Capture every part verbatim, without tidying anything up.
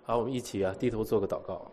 好，我们一起啊低头做个祷告。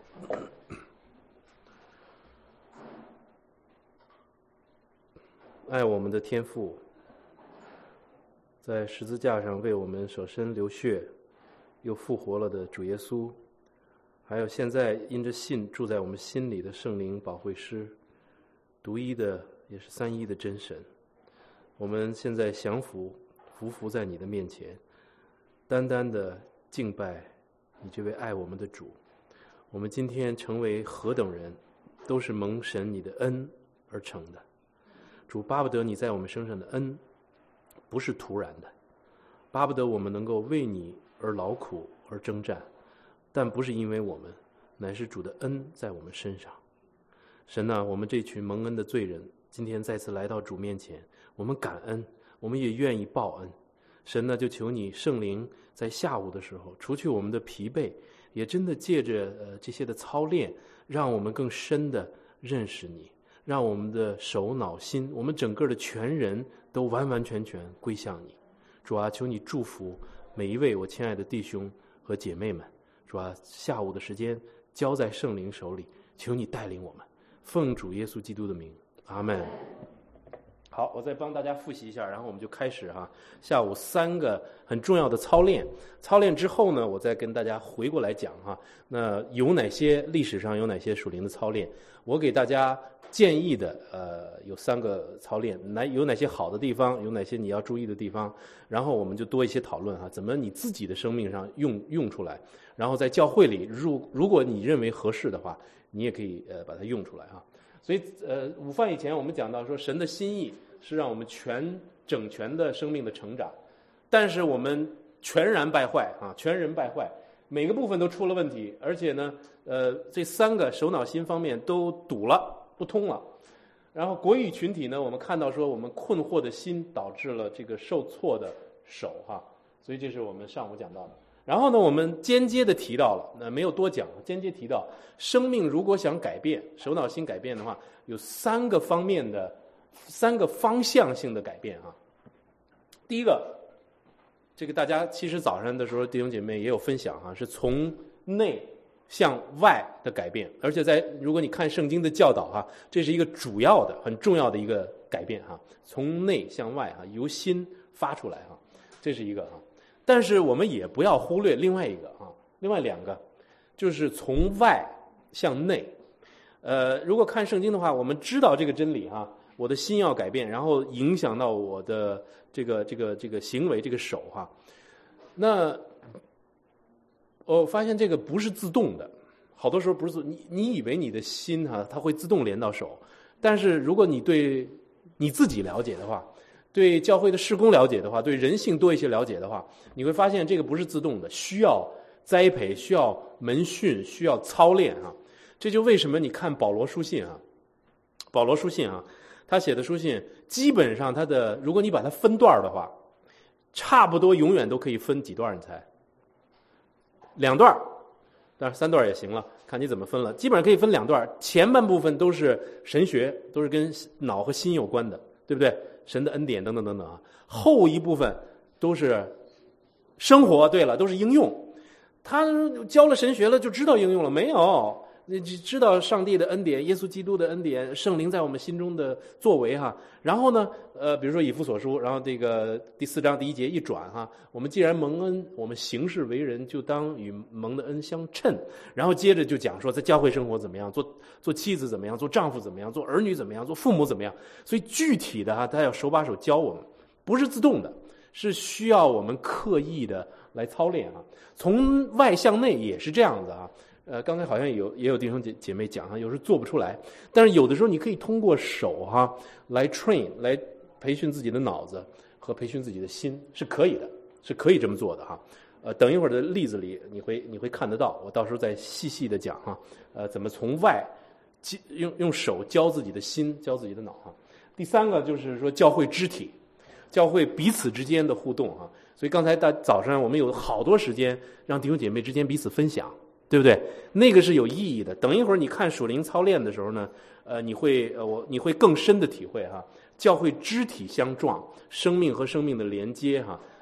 爱我们的天父，在十字架上为我们舍身流血又复活了的主耶稣，还有现在因着信住在我们心里的圣灵保惠师，独一的也是三一的真神，我们现在降服匍匐在你的面前，单单的敬拜你这位爱我们的主。我们今天成为何等人，都是蒙神你的恩而成的。主，巴不得你在我们身上的恩不是突然的，巴不得我们能够为你而劳苦而征战，但不是因为我们，乃是主的恩在我们身上。神啊，我们这群蒙恩的罪人今天再次来到主面前，我们感恩，我们也愿意报恩。神呢，就求你圣灵在下午的时候除去我们的疲惫，也真的借着呃这些的操练，让我们更深的认识你，让我们的手脑心，我们整个的全人都完完全全归向你。主啊，求你祝福每一位我亲爱的弟兄和姐妹们。主啊，下午的时间交在圣灵手里，求你带领我们，奉主耶稣基督的名，阿们。好，我再帮大家复习一下，然后我们就开始哈。下午三个很重要的操练，操练之后呢，我再跟大家回过来讲哈。那有哪些历史上有哪些属灵的操练？我给大家建议的呃有三个操练，哪有哪些好的地方，有哪些你要注意的地方，然后我们就多一些讨论哈，怎么你自己的生命上用用出来，然后在教会里，如如果你认为合适的话，你也可以呃把它用出来哈。所以呃午饭以前我们讲到说，神的心意是让我们全整全的生命的成长，但是我们全然败坏啊，全人败坏，每个部分都出了问题，而且呢，呃，这三个手脑心方面都堵了，不通了。然后国语群体呢，我们看到说，我们困惑的心导致了这个受挫的手哈，所以这是我们上午讲到的。然后呢，我们间接的提到了，那没有多讲，间接提到生命如果想改变，手脑心改变的话，有三个方面的。三个方向性的改变啊。第一个，这个大家其实早上的时候弟兄姐妹也有分享哈，是从内向外的改变，而且在如果你看圣经的教导哈，这是一个主要的很重要的一个改变哈，从内向外哈，由心发出来哈，这是一个哈。但是我们也不要忽略另外一个哈，另外两个就是从外向内。呃，如果看圣经的话，我们知道这个真理哈。我的心要改变，然后影响到我的这个这个这个行为，这个手哈。那我发现这个不是自动的，好多时候不是自你你以为你的心哈，它会自动连到手，但是如果你对你自己了解的话，对教会的事工了解的话，对人性多一些了解的话，你会发现这个不是自动的，需要栽培，需要门训，需要操练啊。这就为什么你看保罗书信啊，保罗书信啊。他写的书信基本上他的，如果你把它分段的话，差不多永远都可以分几段，你猜？两段，当然三段也行了，看你怎么分了。基本上可以分两段，前半部分都是神学，都是跟脑和心有关的，对不对？神的恩典等等等等啊。后一部分都是生活，对了，都是应用。他教了神学了，就知道应用了没有？你知道上帝的恩典，耶稣基督的恩典，圣灵在我们心中的作为哈。然后呢，呃，比如说以弗所书，然后这个第四章第一节一转哈，我们既然蒙恩，我们行事为人就当与蒙的恩相称。然后接着就讲说，在教会生活怎么样，做做妻子怎么样，做丈夫怎么样，做儿女怎么样，做父母怎么样。所以具体的哈，他要手把手教我们，不是自动的，是需要我们刻意的来操练啊。从外向内也是这样子啊。呃，刚才好像有也有弟兄姐姐妹讲哈，有时候做不出来，但是有的时候你可以通过手哈来 train 来培训自己的脑子和培训自己的心，是可以的，是可以这么做的哈。呃，等一会儿的例子里你会你会看得到，我到时候再细细的讲哈。呃，怎么从外用用手教自己的心，教自己的脑哈。第三个就是说教会肢体，教会彼此之间的互动哈。所以刚才大早上我们有好多时间让弟兄姐妹之间彼此分享。对不对？那个是有意义的。等一会儿你看属灵操练的时候呢，呃，你会呃我你会更深的体会哈，教会肢体相撞，生命和生命的连接哈，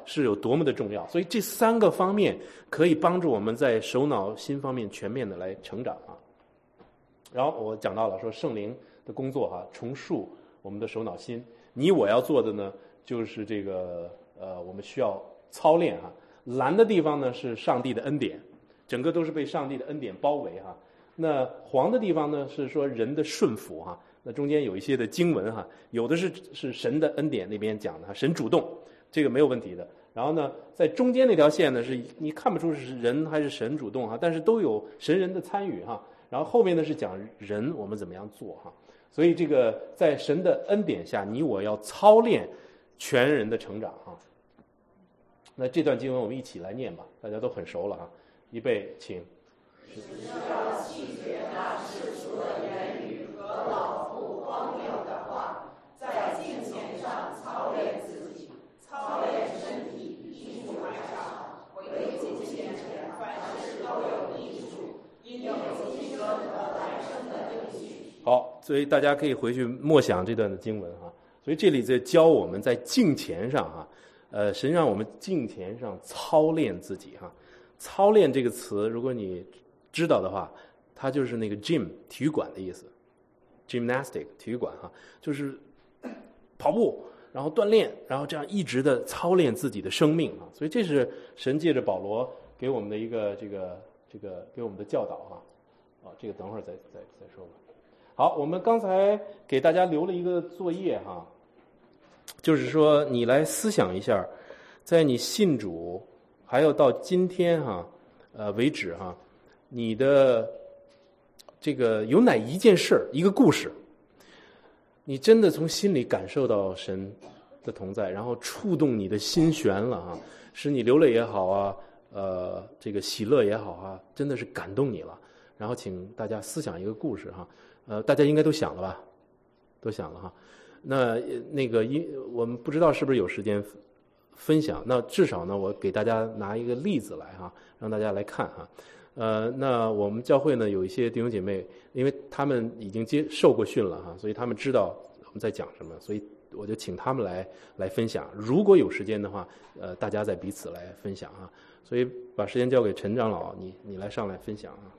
是有多么的重要。所以这三个方面可以帮助我们在手脑心方面全面的来成长啊。然后我讲到了说圣灵的工作哈、啊，重塑我们的手脑心。你我要做的呢，就是这个呃，我们需要操练哈、啊。蓝的地方呢是上帝的恩典，整个都是被上帝的恩典包围哈、啊。那黄的地方呢是说人的顺服哈、啊。那中间有一些的经文哈、啊，有的是是神的恩典那边讲的哈，神主动，这个没有问题的。然后呢，在中间那条线呢是你看不出是人还是神主动哈、啊，但是都有神人的参与哈、啊。然后后面呢是讲人我们怎么样做哈、啊。所以这个在神的恩典下，你我要操练全人的成长哈、啊。那这段经文我们一起来念吧，大家都很熟了哈、啊。预备，请。 只需要弃绝那世俗的言语和老妇荒谬的话，在敬虔上操练自己，操练身体，益处还少，唯敬虔前凡事都有益处，因有今生和来生的应许。 好，所以大家可以回去默想这段的经文哈。所以这里在教我们在敬虔上哈，呃，神让我们敬虔上操练自己哈。操练这个词，如果你知道的话，它就是那个 gym 体育馆的意思 ，gymnastic 体育馆哈，就是跑步，然后锻炼，然后这样一直的操练自己的生命啊。所以这是神借着保罗给我们的一个这个这个给我们的教导哈。啊，这个等会儿再再再说吧。好，我们刚才给大家留了一个作业哈，就是说你来思想一下，在你信主还有到今天哈呃为止哈。你的这个有哪一件事一个故事，你真的从心里感受到神的同在，然后触动你的心弦了啊，使你流泪也好啊，呃，这个喜乐也好啊，真的是感动你了。然后请大家思想一个故事哈，呃，大家应该都想了吧？都想了哈。那那个因我们不知道是不是有时间分享，那至少呢，我给大家拿一个例子来哈，让大家来看哈。呃，那我们教会呢有一些弟兄姐妹，因为他们已经接受过训了哈，所以他们知道我们在讲什么，所以我就请他们来来分享。如果有时间的话，呃，大家再彼此来分享啊。所以把时间交给陈长老，你你来上来分享啊。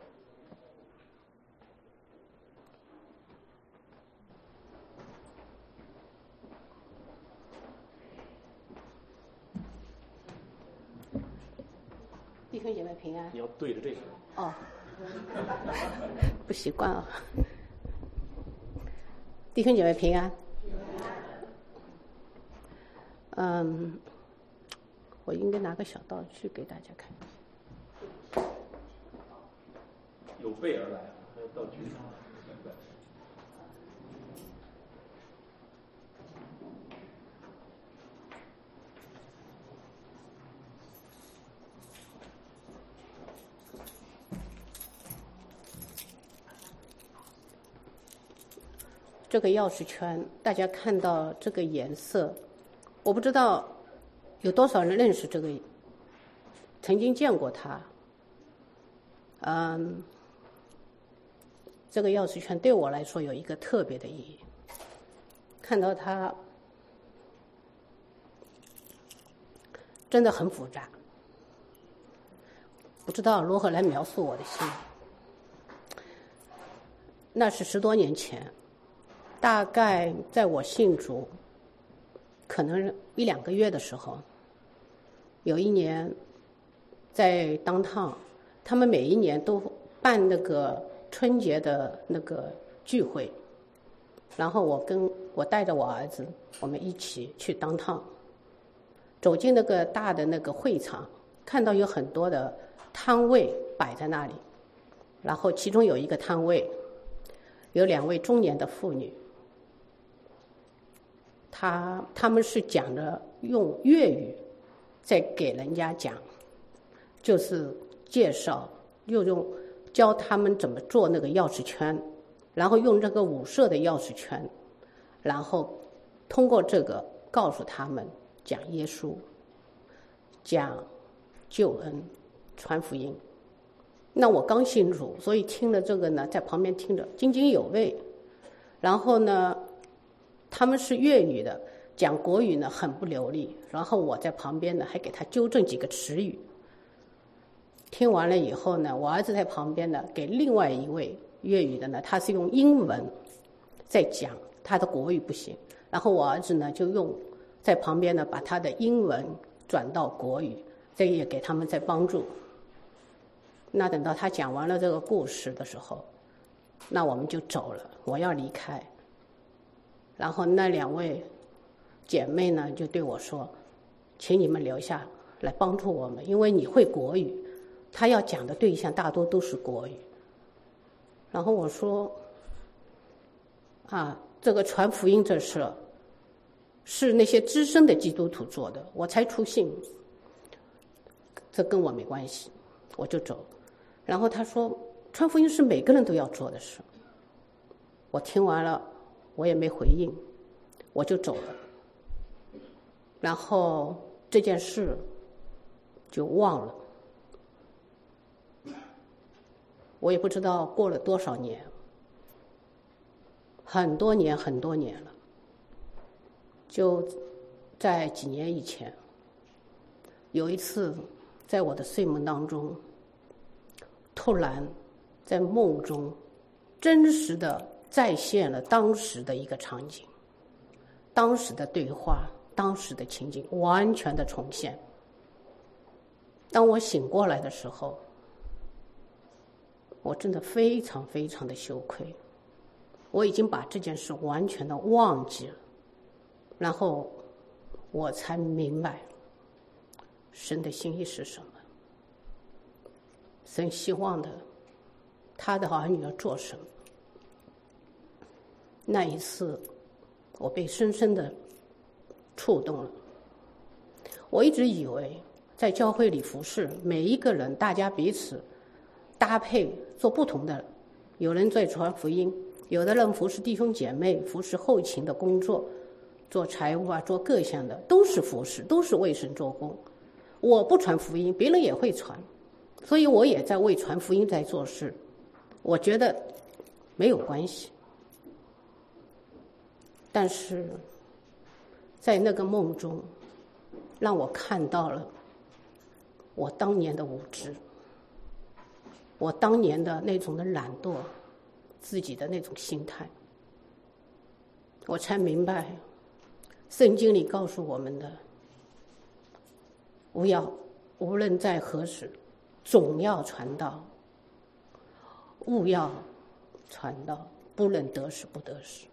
弟兄姐妹平安。 你要对着这个。 哦，不习惯啊。弟兄姐妹平安。嗯，我应该拿个小道具给大家看。 有备而来啊，还有道具。 这个钥匙圈，大家看到这个颜色，我不知道有多少人认识这个，曾经见过它。嗯，这个钥匙圈对我来说有一个特别的意义。看到它，真的很复杂，不知道如何来描述我的心。那是十多年前。大概在我信主可能一两个月的时候，有一年在当趟，他们每一年都办那个春节的那个聚会，然后我跟我带着我儿子，我们一起去当趟，走进那个大的那个会场，看到有很多的摊位摆在那里，然后其中有一个摊位有两位中年的妇女，他他们是讲的用粤语在给人家讲，就是介绍，又用教他们怎么做那个钥匙圈，然后用这个五色的钥匙圈，然后通过这个告诉他们讲耶稣，讲救恩，传福音。那我刚信主，所以听了这个呢，在旁边听着津津有味。然后呢，他们是粤语的， 讲国语呢很不流利，然后我在旁边呢还给他纠正几个词语。听完了以后呢，我儿子在旁边呢给另外一位粤语的呢，他是用英文在讲，他的国语不行，然后我儿子呢就用在旁边呢把他的英文转到国语，这也给他们在帮助。那等到他讲完了这个故事的时候，那我们就走了，我要离开。然后那两位姐妹呢就对我说，请你们留下来帮助我们，因为你会国语，他要讲的对象大多都是国语。然后我说啊，这个传福音这事是那些资深的基督徒做的，我才出信，这跟我没关系，我就走。然后他说传福音是每个人都要做的事。我听完了我也没回应，我就走了。然后这件事就忘了，我也不知道过了多少年，很多年很多年了。就在几年以前，有一次在我的睡梦当中，突然在梦中真实的再现了当时的一个场景，当时的对话，当时的情景完全的重现。当我醒过来的时候，我真的非常非常的羞愧，我已经把这件事完全的忘记了。然后我才明白神的心意是什么。神希望的他的儿女要做什么。那一次我被深深的触动了。我一直以为在教会里服侍，每一个人大家彼此搭配做不同的，有人在传福音，有的人服侍弟兄姐妹，服侍后勤的工作，做财务啊，做各项的，都是服侍，都是为神做工。我不传福音，别人也会传，所以我也在为传福音在做事。我觉得没有关系。但是在那个梦中，让我看到了我当年的无知，我当年的那种的懒惰，自己的那种心态。我才明白圣经里告诉我们的，不要无论在何时总要传道，务要传道，不论得时不得时。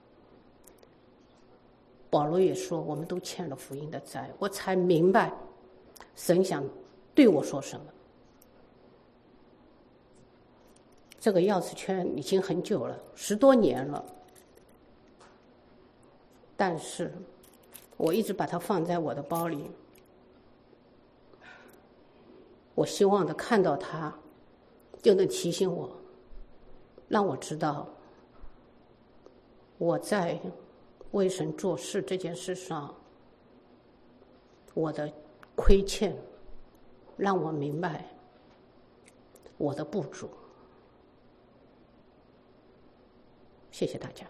保罗也说我们都欠了福音的债，我才明白神想对我说什么。这个钥匙圈已经很久了，十多年了，但是我一直把它放在我的包里。我希望的看到它，就能提醒我，让我知道我在为神做事这件事上我的亏欠，让我明白我的不足。谢谢大家。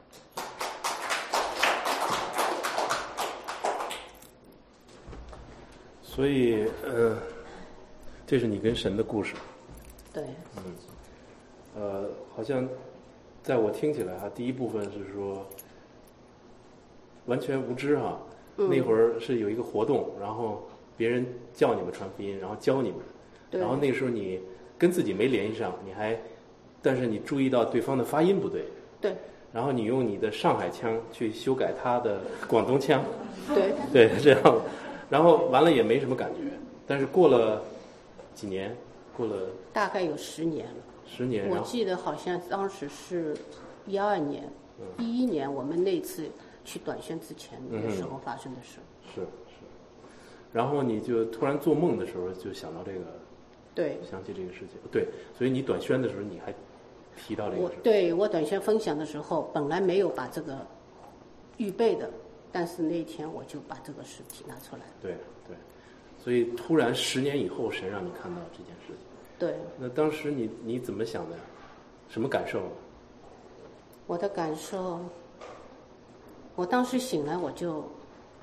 所以，呃，这是你跟神的故事。 对。 嗯。呃，好像在我听起来哈，第一部分是说完全无知哈。嗯。那会儿是有一个活动，然后别人叫你们传福音，然后教你们。对。然后那时候你跟自己没联系上，你还，但是你注意到对方的发音不对。 对。 然后你用你的上海腔去修改他的广东腔。 对。 对，这样。然后完了也没什么感觉，但是过了几年，过了大概有十年了。 十年， 我记得好像当时是一二年，一、嗯、一年我们那次去短宣之前的时候发生的事。 嗯、是是。然后你就突然做梦的时候就想到这个， 对， 想起这个事情，对，所以你短宣的时候你还提到这个事。 我对我短宣分享的时候，本来没有把这个预备的。但是那一天我就把这个事体拿出来。 对对，所以突然十年以后，神让你看到这件事情。 对。那当时你你怎么想的？什么感受？ 我的感受，我当时醒来我就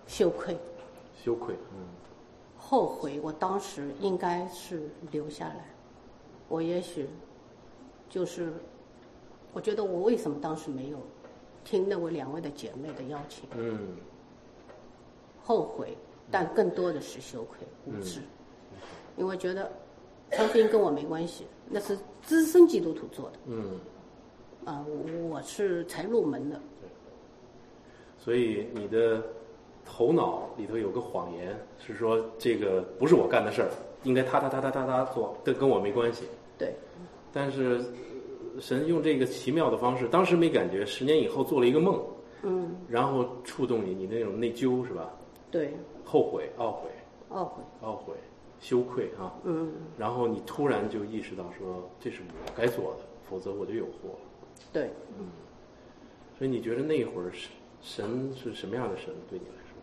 羞愧、 羞愧，嗯， 后悔。我当时应该是留下来，我也许就是，我觉得我为什么当时没有听那位两位的姐妹的邀请？ 嗯， 后悔，但更多的是羞愧、无知，嗯、因为觉得传福音跟我没关系，那是资深基督徒做的。 嗯， 啊、呃，我是才入门的。 对，所以你的头脑里头有个谎言，是说这个不是我干的事儿，应该他他他他他他做，这跟我没关系。 对， 但是神用这个奇妙的方式，当时没感觉，十年以后做了一个梦， 嗯， 然后触动你，你那种内疚是吧？ 对， 后悔、懊悔、 懊悔、 懊悔、羞愧啊， 嗯， 然后你突然就意识到说，这是我该做的，否则我就有祸。 对， 嗯，所以你觉得那会儿神是什么样的神对你来说？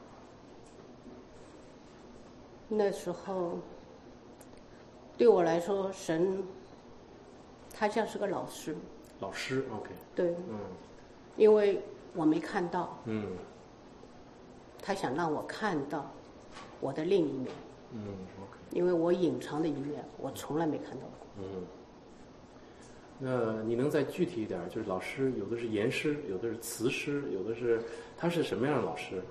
那时候对我来说，神他像是个老师。 老师 ，OK。 对， 嗯， 因为我没看到， 嗯， 他想让我看到我的另一面， 嗯 ，OK。 因为我隐藏的一面，我从来没看到过。 嗯，那你能再具体一点？就是老师有的是言师，有的是词师，有的是他是什么样的老师？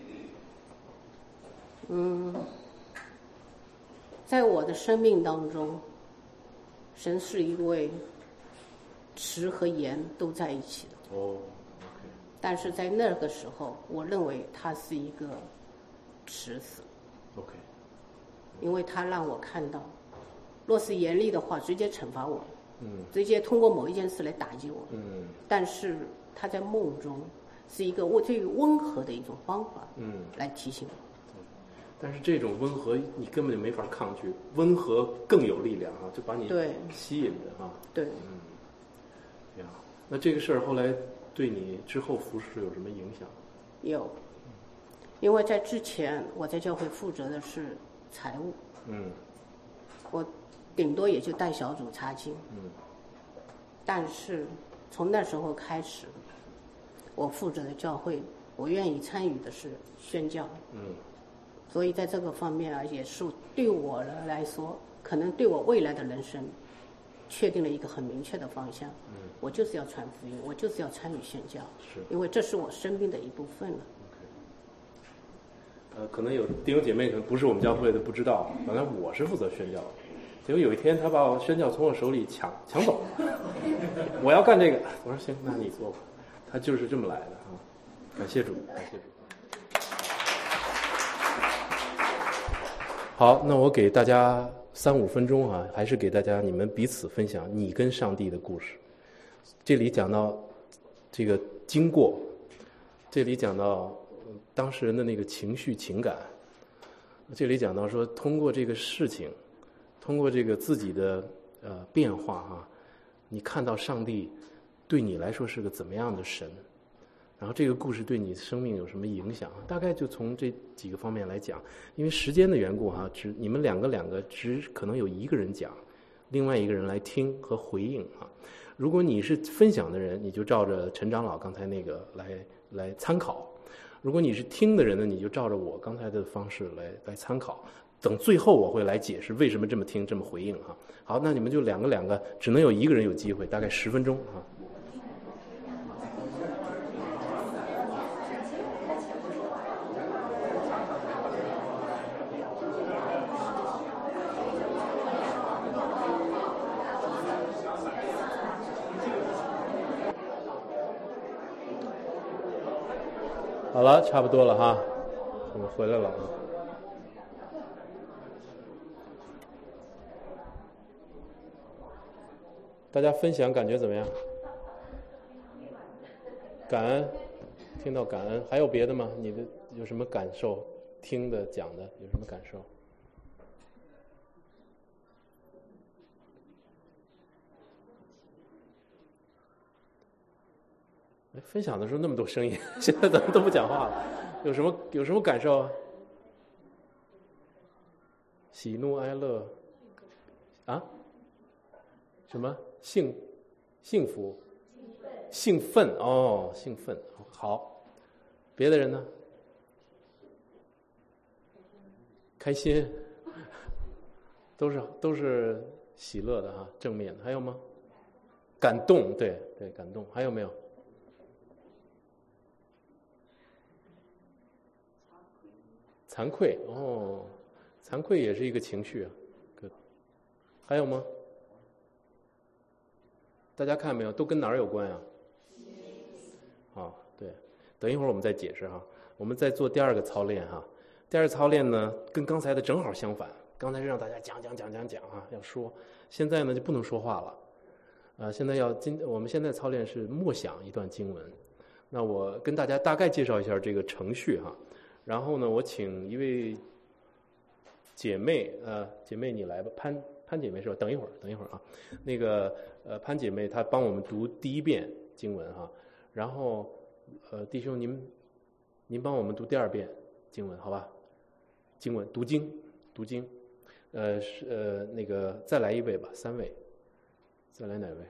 嗯，在我的生命当中，神是一位词和言都在一起的。 哦 ，OK。 但是在那个时候，我认为他是一个词死。 OK。 因为他让我看到，若是严厉的话，直接惩罚我， 嗯， 直接通过某一件事来打击我， 嗯， 但是他在梦中是一个我最温和的一种方法， 嗯，来提醒我。 但是这种温和你根本就没法抗拒，温和更有力量啊，就把你吸引着啊。 对， 嗯，呀，那这个事儿后来对你之后服侍有什么影响？ 有，因为在之前我在教会负责的是财务， 嗯， 我顶多也就带小组查经， 嗯， 但是从那时候开始，我负责的教会，我愿意参与的是宣教， 嗯， 所以在这个方面啊，也是对我来说，可能对我未来的人生，确定了一个很明确的方向。 嗯， 我就是要传福音，我就是要参与宣教， 是， 因为这是我生命的一部分了。 呃，可能有弟兄姐妹可能不是我们教会的不知道，本来我是负责宣教的，结果有一天他把我宣教从我手里抢抢走，我要干这个，我说行，那你做吧，他就是这么来的啊，感谢主，感谢主。好，那我给大家三五分钟啊，还是给大家你们彼此分享你跟上帝的故事。这里讲到这个经过，这里讲到当事人的那个情绪情感，这里讲到说通过这个事情，通过这个自己的呃变化啊，你看到上帝对你来说是个怎么样的神，然后这个故事对你生命有什么影响？大概就从这几个方面来讲。因为时间的缘故哈、啊，只你们两个两个只可能有一个人讲，另外一个人来听和回应啊。如果你是分享的人，你就照着陈长老刚才那个来来参考；如果你是听的人呢，你就照着我刚才的方式来来参考。等最后我会来解释为什么这么听这么回应哈、啊。好，那你们就两个两个，只能有一个人有机会，大概十分钟啊。好了，差不多了哈，我们回来了啊。大家分享感觉怎么样？感恩，听到感恩，还有别的吗？你的有什么感受？听的讲的有什么感受？哎，分享的时候那么多声音，现在咱们都不讲话了，有什么有什么感受啊？喜怒哀乐，啊？什么幸幸福？兴奋哦，兴奋。好，别的人呢？ 开心，都是都是喜乐的哈，正面的。还有吗？感动，对对，感动。还有没有？惭愧哦，惭愧也是一个情绪啊。还有吗？大家看没有，都跟哪儿有关啊？好，对，等一会儿我们再解释哈。我们再做第二个操练哈。第二个操练呢，跟刚才的正好相反。刚才是让大家讲讲讲讲讲啊，要说。现在呢就不能说话了，呃，现在要今我们现在操练是默想一段经文。那我跟大家大概介绍一下这个程序哈。然后呢，我请一位姐妹，呃，姐妹你来吧，潘潘姐妹是吧？等一会儿，等一会儿啊。那个呃，潘姐妹她帮我们读第一遍经文哈。然后呃，弟兄您您帮我们读第二遍经文，好吧？经文读经读经，呃是呃那个再来一位吧，三位，再来哪位？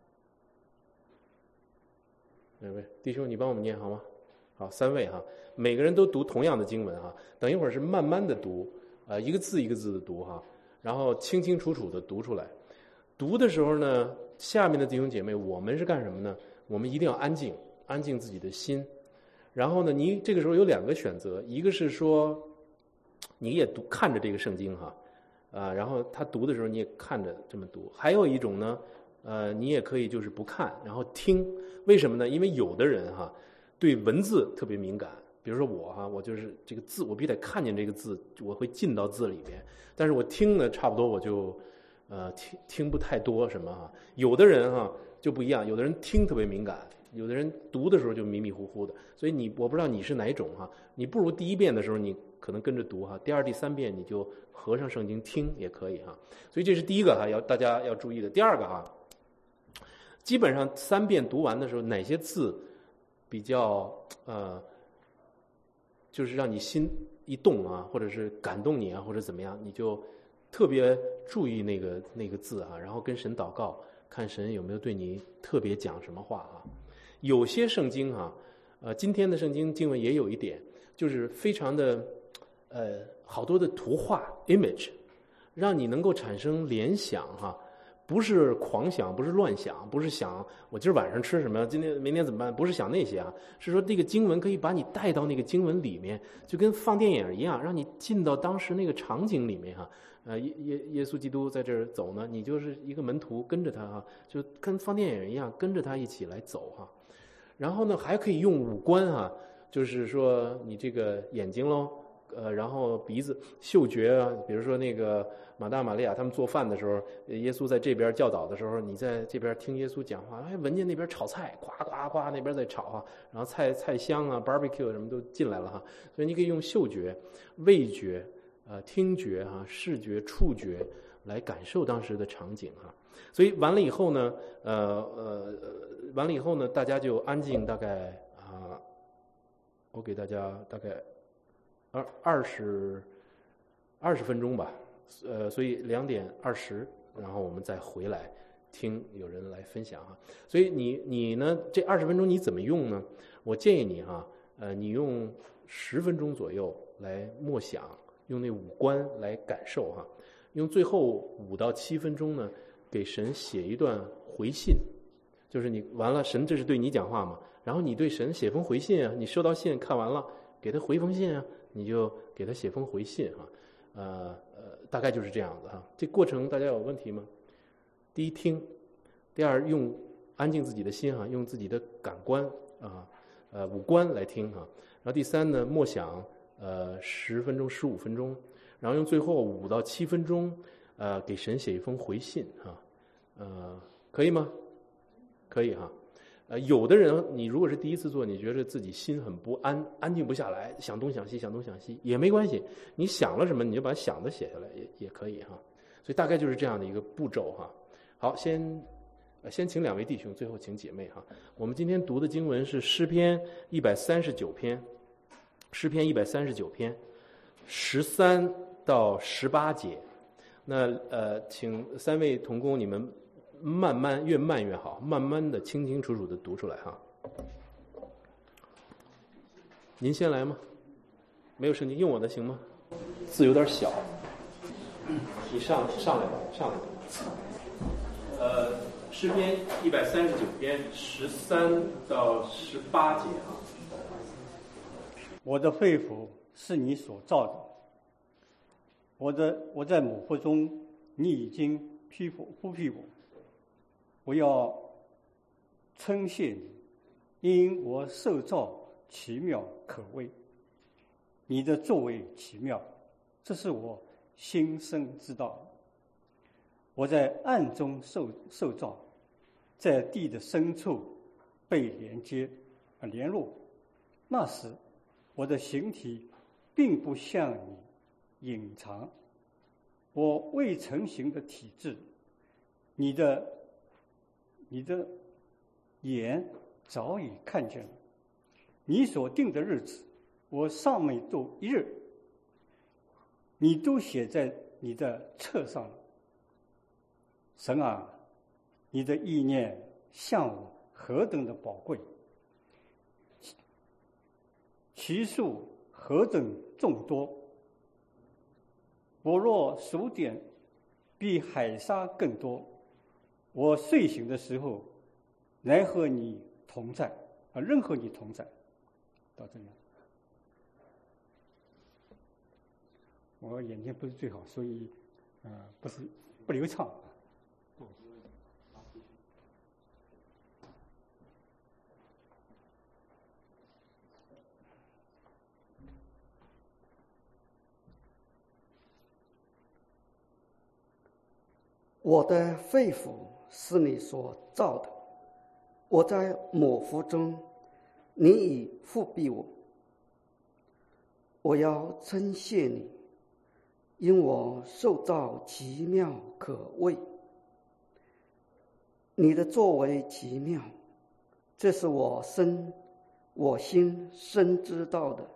哪位？弟兄你帮我们念好吗？好，三位哈，每个人都读同样的经文哈。等一会儿是慢慢的读，呃，一个字一个字的读哈，然后清清楚楚的读出来。读的时候呢，下面的弟兄姐妹，我们是干什么呢？我们一定要安静，安静自己的心。然后呢，你这个时候有两个选择，一个是说，你也读看着这个圣经哈，啊，然后他读的时候你也看着这么读。还有一种呢，呃，你也可以就是不看，然后听。为什么呢？因为有的人哈，对文字特别敏感。比如说我哈，我就是这个字，我必须得看见这个字，我会进到字里边。但是我听呢，差不多我就，呃，听听不太多什么哈。有的人哈就不一样，有的人听特别敏感，有的人读的时候就迷迷糊糊的。所以你，我不知道你是哪一种哈。你不如第一遍的时候你可能跟着读哈，第二、第三遍你就合上圣经听也可以哈。所以这是第一个哈，要大家要注意的。第二个哈，基本上三遍读完的时候，哪些字比较呃，就是让你心一动啊，或者是感动你啊，或者怎么样，你就特别注意那个那个字啊，然后跟神祷告，看神有没有对你特别讲什么话啊。有些圣经啊，呃，今天的圣经经文也有一点，就是非常的呃好多的图画 image， 让你能够产生联想哈、啊。不是狂想，不是乱想，不是想我今儿晚上吃什么，今天明天怎么办，不是想那些啊，是说这个经文可以把你带到那个经文里面，就跟放电影一样，让你进到当时那个场景里面哈、啊。呃，耶耶耶稣基督在这儿走呢，你就是一个门徒跟着他哈、啊，就跟放电影一样，跟着他一起来走哈、啊。然后呢，还可以用五官哈、啊，就是说你这个眼睛喽。呃，然后鼻子、嗅觉啊，比如说那个马大、玛利亚他们做饭的时候，耶稣在这边教导的时候，你在这边听耶稣讲话，哎，闻见那边炒菜，咵咵咵那边在炒啊，然后菜菜香啊 ，barbecue 什么都进来了哈，所以你可以用嗅觉、味觉、呃听觉哈、视觉、触觉来感受当时的场景哈。所以完了以后呢，呃呃，完了以后呢，大家就安静大概啊、呃，我给大家大概。二二十二十分钟吧，呃，所以两点二十，然后我们再回来听有人来分享哈。所以你你呢，这二十分钟你怎么用呢？我建议你哈，呃，你用十分钟左右来默想，用那五官来感受哈，用最后五到七分钟呢，给神写一段回信，就是你完了，神这是对你讲话嘛，然后你对神写封回信啊，你收到信看完了，给他回封信啊。你就给他写封回信哈，呃呃，大概就是这样子哈。这过程大家有问题吗？第一听，第二用安静自己的心哈，用自己的感官啊呃五官来听哈。然后第三呢，默想呃十分钟十五分钟，然后用最后五到七分钟呃给神写一封回信哈，呃可以吗？可以哈。呃，有的人你如果是第一次做，你觉得自己心很不安，安静不下来，想东想西，想东想西也没关系。你想了什么，你就把想的写下来也也可以哈。所以大概就是这样的一个步骤哈。好，先呃先请两位弟兄，最后请姐妹哈。我们今天读的经文是诗篇一百三十九篇，诗篇一百三十九篇十三到十八节。那呃，请三位同工你们。慢慢越慢越好，慢慢的清清楚楚的读出来哈。您先来吗？没有圣经，用我的行吗？ 字有点小，你上上来吧，上来吧。呃，诗篇一百三十九篇十三到十八节啊。 我的肺腑是你所造的，我的我在母腹中，你已经披覆覆庇我。我要称谢你，因我受造奇妙可畏。你的作为奇妙，这是我心生知道。我在暗中受受造，在地的深处被连接啊联络。那时，我的形体并不向你隐藏，我未成形的体质，你的你的眼早已看见了。你所定的日子，我尚没度一日，你都写在你的册上了。神啊，你的意念向我何等的宝贵，其数何等众多。我若数点，比海沙更多。我睡醒的时候，来和你同在啊，任和你同在。到这里，我眼睛不是最好，所以呃不是不流畅。 我的肺腑是你所造的，我在母腹中，你已覆庇我。我要称谢你，因我受造奇妙可畏。你的作为奇妙，这是我身我心深知道的。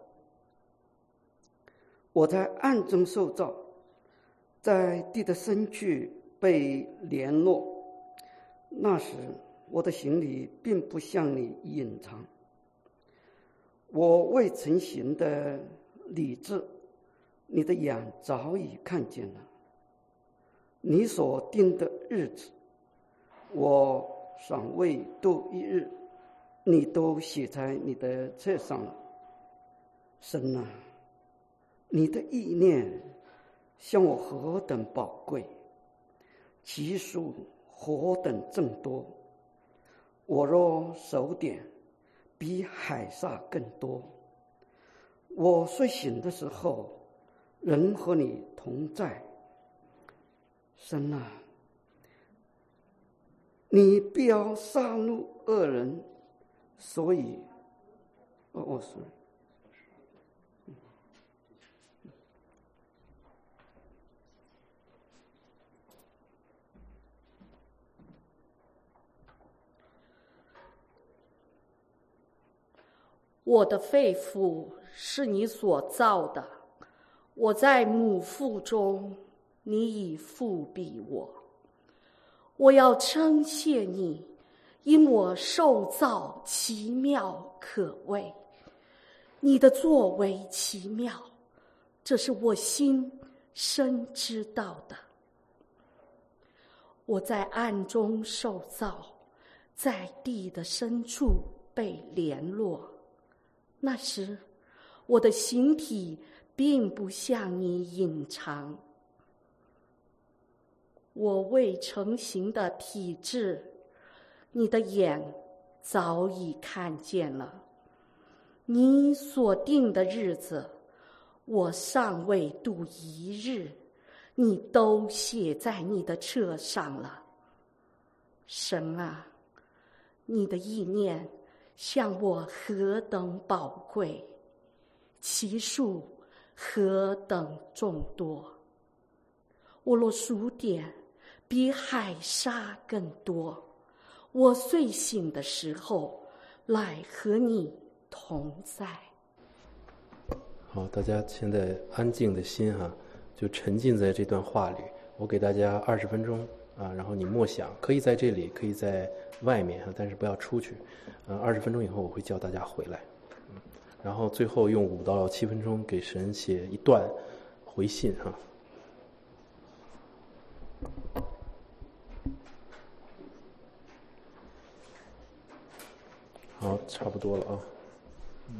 我在暗中受造，在地的深处被联络。那时我的行李并不向你隐藏，我未成形的理智，你的眼早已看见了。你所定的日子，我尚未度一日，你都写在你的册上了。神啊，你的意念向我何等宝贵，其数何等众多。我若数点，比海沙更多。我睡醒的时候，人和你同在。神啊，你必要杀戮恶人，所以，哦哦，sorry。 我的肺腑是你所造的，我在母腹中，你已覆庇我。我要称谢你，因我受造奇妙可畏。你的作为奇妙，这是我心深知道的。我在暗中受造，在地的深处被联络。那时，我的形体并不向你隐藏，我未成形的体质，你的眼早已看见了。你所定的日子，我尚未度一日，你都写在你的册上了。神啊，你的意念向我何等宝贵，其数何等众多。我若数点，比海沙更多。我睡醒的时候，来和你同在。 好，大家现在安静的心哈、啊，就沉浸在这段话里。我给大家二十分钟啊，然后你默想，可以在这里，可以在外面哈，但是不要出去。呃，二十分钟以后我会叫大家回来，嗯，然后最后用五到七分钟给神写一段回信哈。好，差不多了啊。嗯。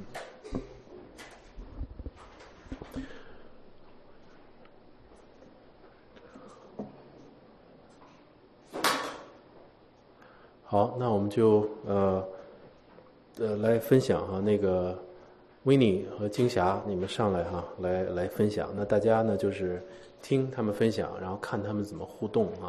好，那我们就呃呃来分享哈，那个维尼和金霞你们上来哈，来来分享。那大家呢就是听他们分享，然后看他们怎么互动啊。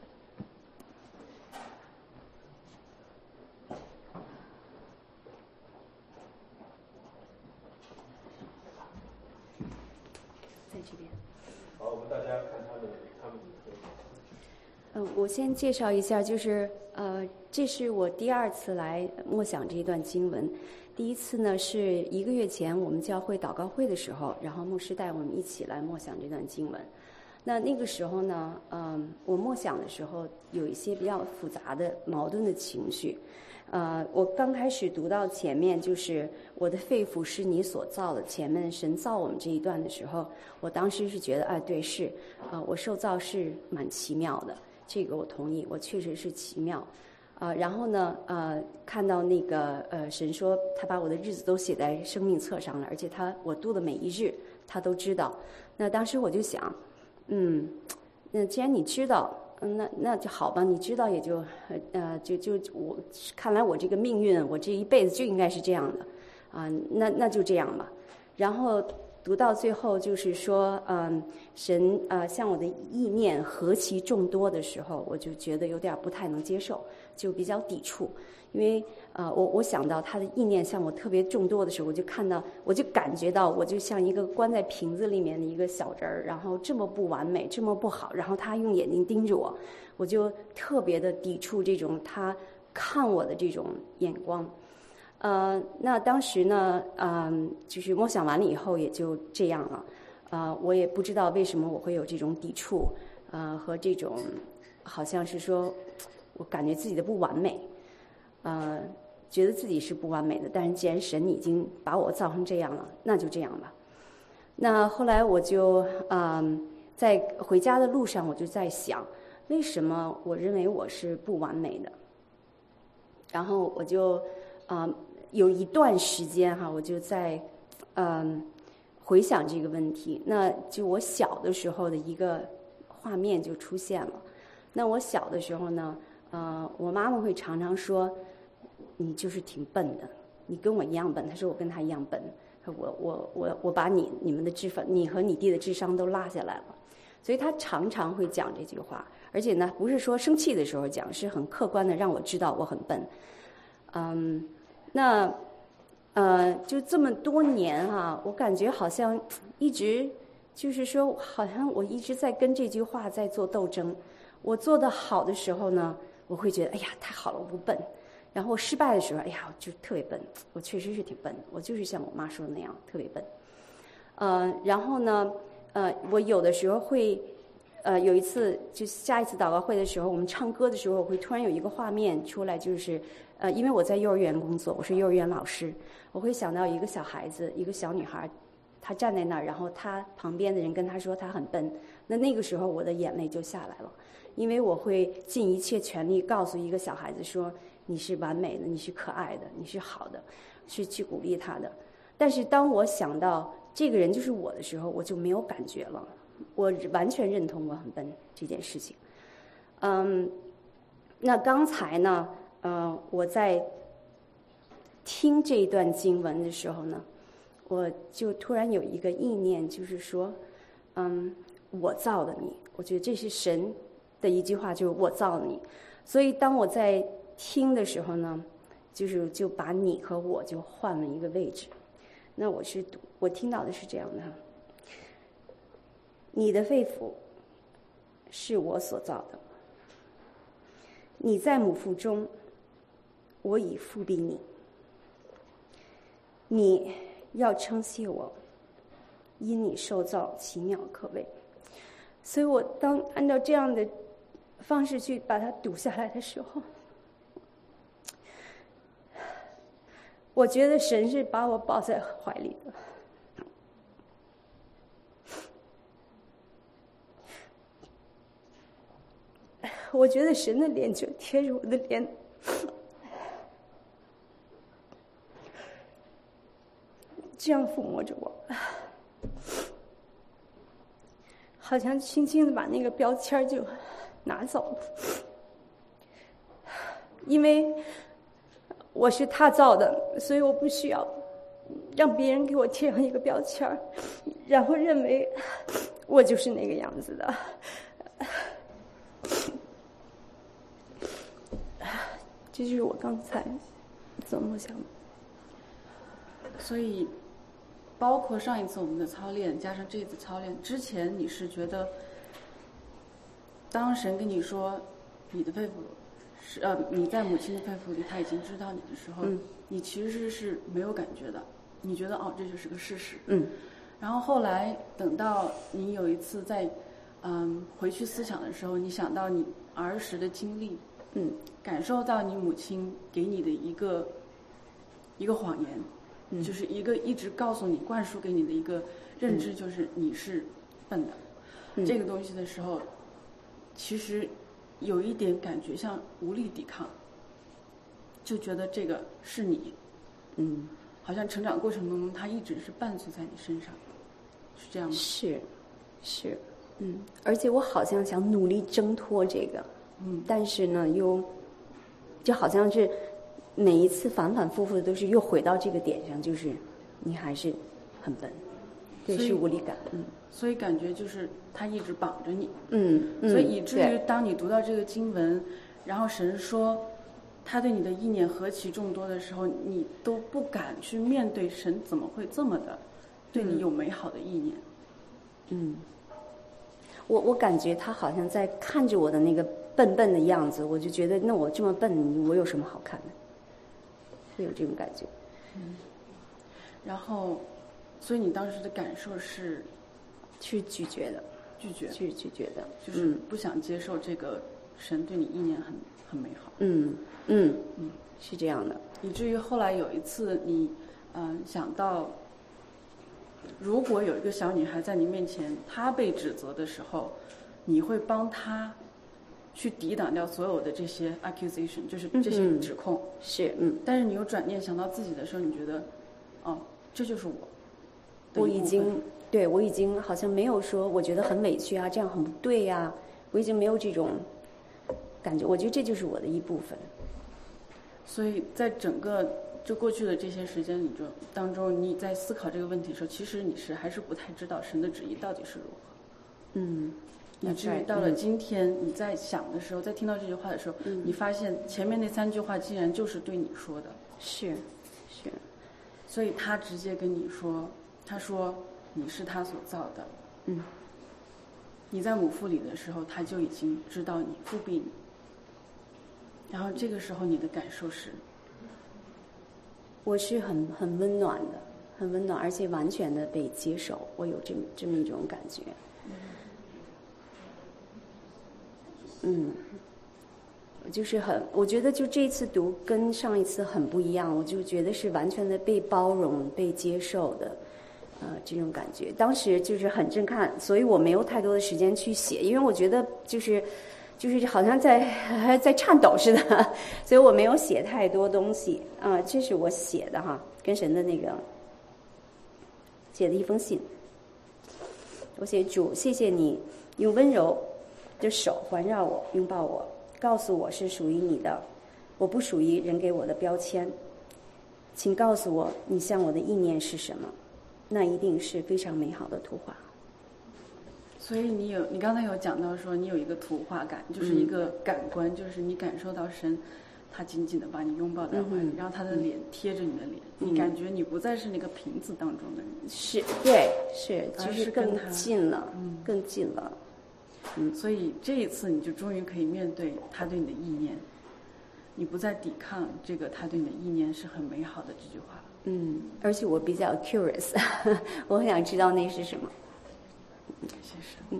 在这边。 好，我们大家看他们他们怎么分享。 嗯，我先介绍一下，就是呃，这是我第二次来默想这一段经文。第一次呢是一个月前我们教会祷告会的时候，然后牧师带我们一起来默想这段经文。那那个时候呢，嗯，我默想的时候有一些比较复杂的矛盾的情绪。呃，我刚开始读到前面就是我的肺腑是你所造的，前面神造我们这一段的时候，我当时是觉得，哎，对，是，呃，我受造是蛮奇妙的。这个我同意，我确实是奇妙，呃，然后呢，呃，看到那个呃，神说他把我的日子都写在生命册上了，而且他我度的每一日他都知道。那当时我就想，嗯，那既然你知道，嗯，那那就好吧，你知道也就呃就就我看来我这个命运，我这一辈子就应该是这样的，啊、呃，那那就这样吧，然后。读到最后就是说，嗯，神呃向我的意念何其众多的时候，我就觉得有点不太能接受，就比较抵触，因为呃我我想到他的意念向我特别众多的时候，我就看到，我就感觉到我就像一个关在瓶子里面的一个小人儿，然后这么不完美，这么不好，然后他用眼睛盯着我，我就特别的抵触这种他看我的这种眼光。呃，那当时呢，嗯、呃，就是默想完了以后也就这样了，呃，我也不知道为什么我会有这种抵触，呃，和这种好像是说，我感觉自己的不完美，呃，觉得自己是不完美的，但是既然神已经把我造成这样了，那就这样吧。那后来我就，嗯、呃，在回家的路上我就在想，为什么我认为我是不完美的？然后我就，啊、呃。有一段时间哈，我就在嗯回想这个问题。那就我小的时候的一个画面就出现了。那我小的时候呢，呃，我妈妈会常常说：“你就是挺笨的，你跟我一样笨。”她说我跟她一样笨，我我我我把你你们的智商，你和你弟的智商都落下来了。所以她常常会讲这句话，而且呢，不是说生气的时候讲，是很客观的让我知道我很笨。嗯。那，呃，就这么多年哈、啊，我感觉好像一直就是说，好像我一直在跟这句话在做斗争。我做得好的时候呢，我会觉得哎呀太好了，我不笨；然后我失败的时候，哎呀我就特别笨，我确实是挺笨，我就是像我妈说的那样特别笨。呃，然后呢，呃，我有的时候会，呃，有一次就下一次祷告会的时候，我们唱歌的时候，我会突然有一个画面出来，就是。呃，因为我在幼儿园工作，我是幼儿园老师，我会想到一个小孩子，一个小女孩，她站在那儿，然后她旁边的人跟她说她很笨，那那个时候我的眼泪就下来了，因为我会尽一切全力告诉一个小孩子说你是完美的，你是可爱的，你是好的，是去鼓励他的。但是当我想到这个人就是我的时候，我就没有感觉了，我完全认同我很笨这件事情。嗯，那刚才呢？呃，我在听这一段经文的时候呢，我就突然有一个意念，就是说，嗯，我造的你，我觉得这是神的一句话，就是我造的你。所以当我在听的时候呢，就是就把你和我就换了一个位置。那我是我听到的是这样的：你的肺腑是我所造的，你在母腹中。我已复庇你，你要称谢我，因你受造奇妙可畏。所以我当按照这样的方式去把它读下来的时候，我觉得神是把我抱在怀里的。 我觉得神的脸就贴着我的脸，这样抚摸着我，好像轻轻的把那个标签就拿走了。因为我是他造的，所以我不需要让别人给我贴上一个标签，然后认为我就是那个样子的。这就是我刚才怎么想的。 所以包括上一次我们的操练加上这次操练之前，你是觉得当神跟你说你的肺腑是呃你在母亲的肺腑里他已经知道你的时候、嗯、你其实是没有感觉的，你觉得哦这就是个事实。 嗯。 然后后来等到你有一次在嗯回去思想的时候，你想到你儿时的经历， 嗯， 感受到你母亲给你的一个一个谎言。 嗯、 就是一个一直告诉你灌输给你的一个认知，就是你是笨的、 嗯、 这个东西的时候，其实有一点感觉像无力抵抗，就觉得这个是你， 嗯， 好像成长过程当中它一直是伴随在你身上，是这样吗？ 是是嗯，而且我好像想努力挣脱这个， 嗯， 但是呢又就好像是每一次反反复复的都是又回到这个点上，就是你还是很笨，对，是无力感。嗯， 所以感觉就是他一直绑着你。 嗯，嗯所以以至于当你读到这个经文，然后神说他对你的意念何其众多的时候，你都不敢去面对神怎么会这么的对你有美好的意念。 嗯，我我感觉他好像在看着我的那个笨笨的样子，我就觉得那我这么笨，我有什么好看的？会有这种感觉。 嗯，然后所以你当时的感受是是拒绝的， 拒绝是拒绝的， 就是不想接受这个神对你意念很很美好。 嗯嗯嗯，是这样的。 以至于后来有一次你嗯、呃、想到如果有一个小女孩在你面前她被指责的时候，你会帮她去抵挡掉所有的这些 accusation， 就是这些指控。 嗯、是嗯， 但是你又转念想到自己的时候，你觉得哦这就是我我已经对我已经好像没有说我觉得很委屈啊，这样很不对呀、啊，我已经没有这种感觉，我觉得这就是我的一部分。 所以在整个就过去的这些时间里中当中，你在思考这个问题的时候，其实你是还是不太知道神的旨意到底是如何。 嗯， 以至于到了今天，你在想的时候，在听到这句话的时候， 嗯、 你发现前面那三句话竟然就是对你说的。 是是， 所以他直接跟你说，他说你是他所造的。 嗯， 你在母腹里的时候，他就已经知道你，复庇你。然后这个时候你的感受是？ 我是很很温暖的，很温暖，而且完全的被接受，我有这么这么一种感觉。嗯，就是很，我觉得就这一次读跟上一次很不一样，我就觉得是完全的被包容、被接受的，呃，这种感觉。当时就是很震撼，所以我没有太多的时间去写，因为我觉得就是就是好像在在颤抖似的，所以我没有写太多东西啊、呃。这是我写的哈，跟神的那个写的一封信。我写主，谢谢你用温柔的手环绕我，拥抱我，告诉我是属于你的，我不属于人给我的标签。请告诉我你向我的意念是什么，那一定是非常美好的图画。 所以你有，你刚才有讲到说你有一个图画感，就是一个感官，嗯、就是你感受到神，他紧紧的把你拥抱在怀里，嗯、然后他的脸贴着你的脸，嗯、你感觉你不再是那个瓶子当中的人， 是对，是就是更跟近了， 嗯， 更近了。 嗯，所以这一次你就终于可以面对他对你的意念，你不再抵抗这个他对你的意念是很美好的这句话。 嗯，而且我比较 curious， 我很想知道那是什么。 谢谢。 嗯。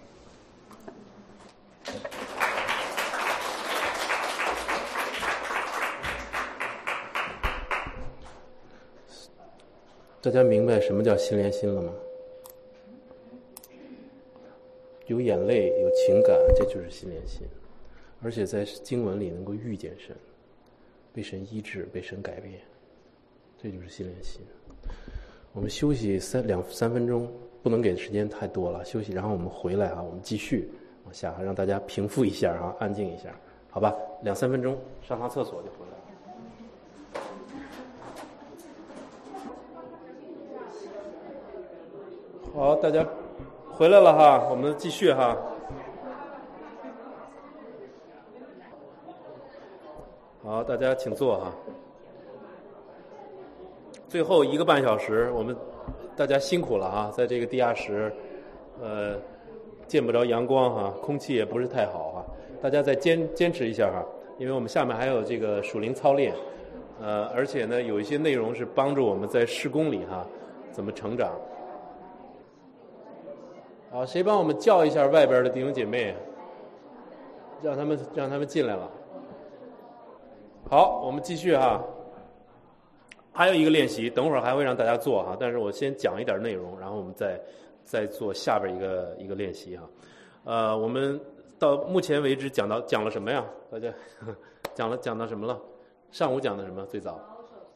大家明白什么叫心连心了吗？有眼泪，有情感，这就是心连心。 而且在经文里能够遇见神，被神医治，被神改变，这就是心连心。我们休息三两三分钟，不能给时间太多了，休息，然后我们回来啊，我们继续往下，让大家平复一下啊，安静一下，好吧？两三分钟，上趟厕所就回来。好，大家回来了哈，我们继续哈。好，大家请坐哈。最后一个半小时，我们大家辛苦了啊，在这个地下室，呃，见不着阳光哈，空气也不是太好哈，大家再坚坚持一下哈，因为我们下面还有这个属灵操练，呃，而且呢，有一些内容是帮助我们在事工里哈怎么成长。好，谁帮我们叫一下外边的弟兄姐妹，让他们让他们进来了。好，我们继续哈。还有一个练习，等会儿还会让大家做哈，但是我先讲一点内容，然后我们再再做下边一个一个练习哈。呃，我们到目前为止讲到讲了什么呀？大家讲了讲到什么了？上午讲的什么？最早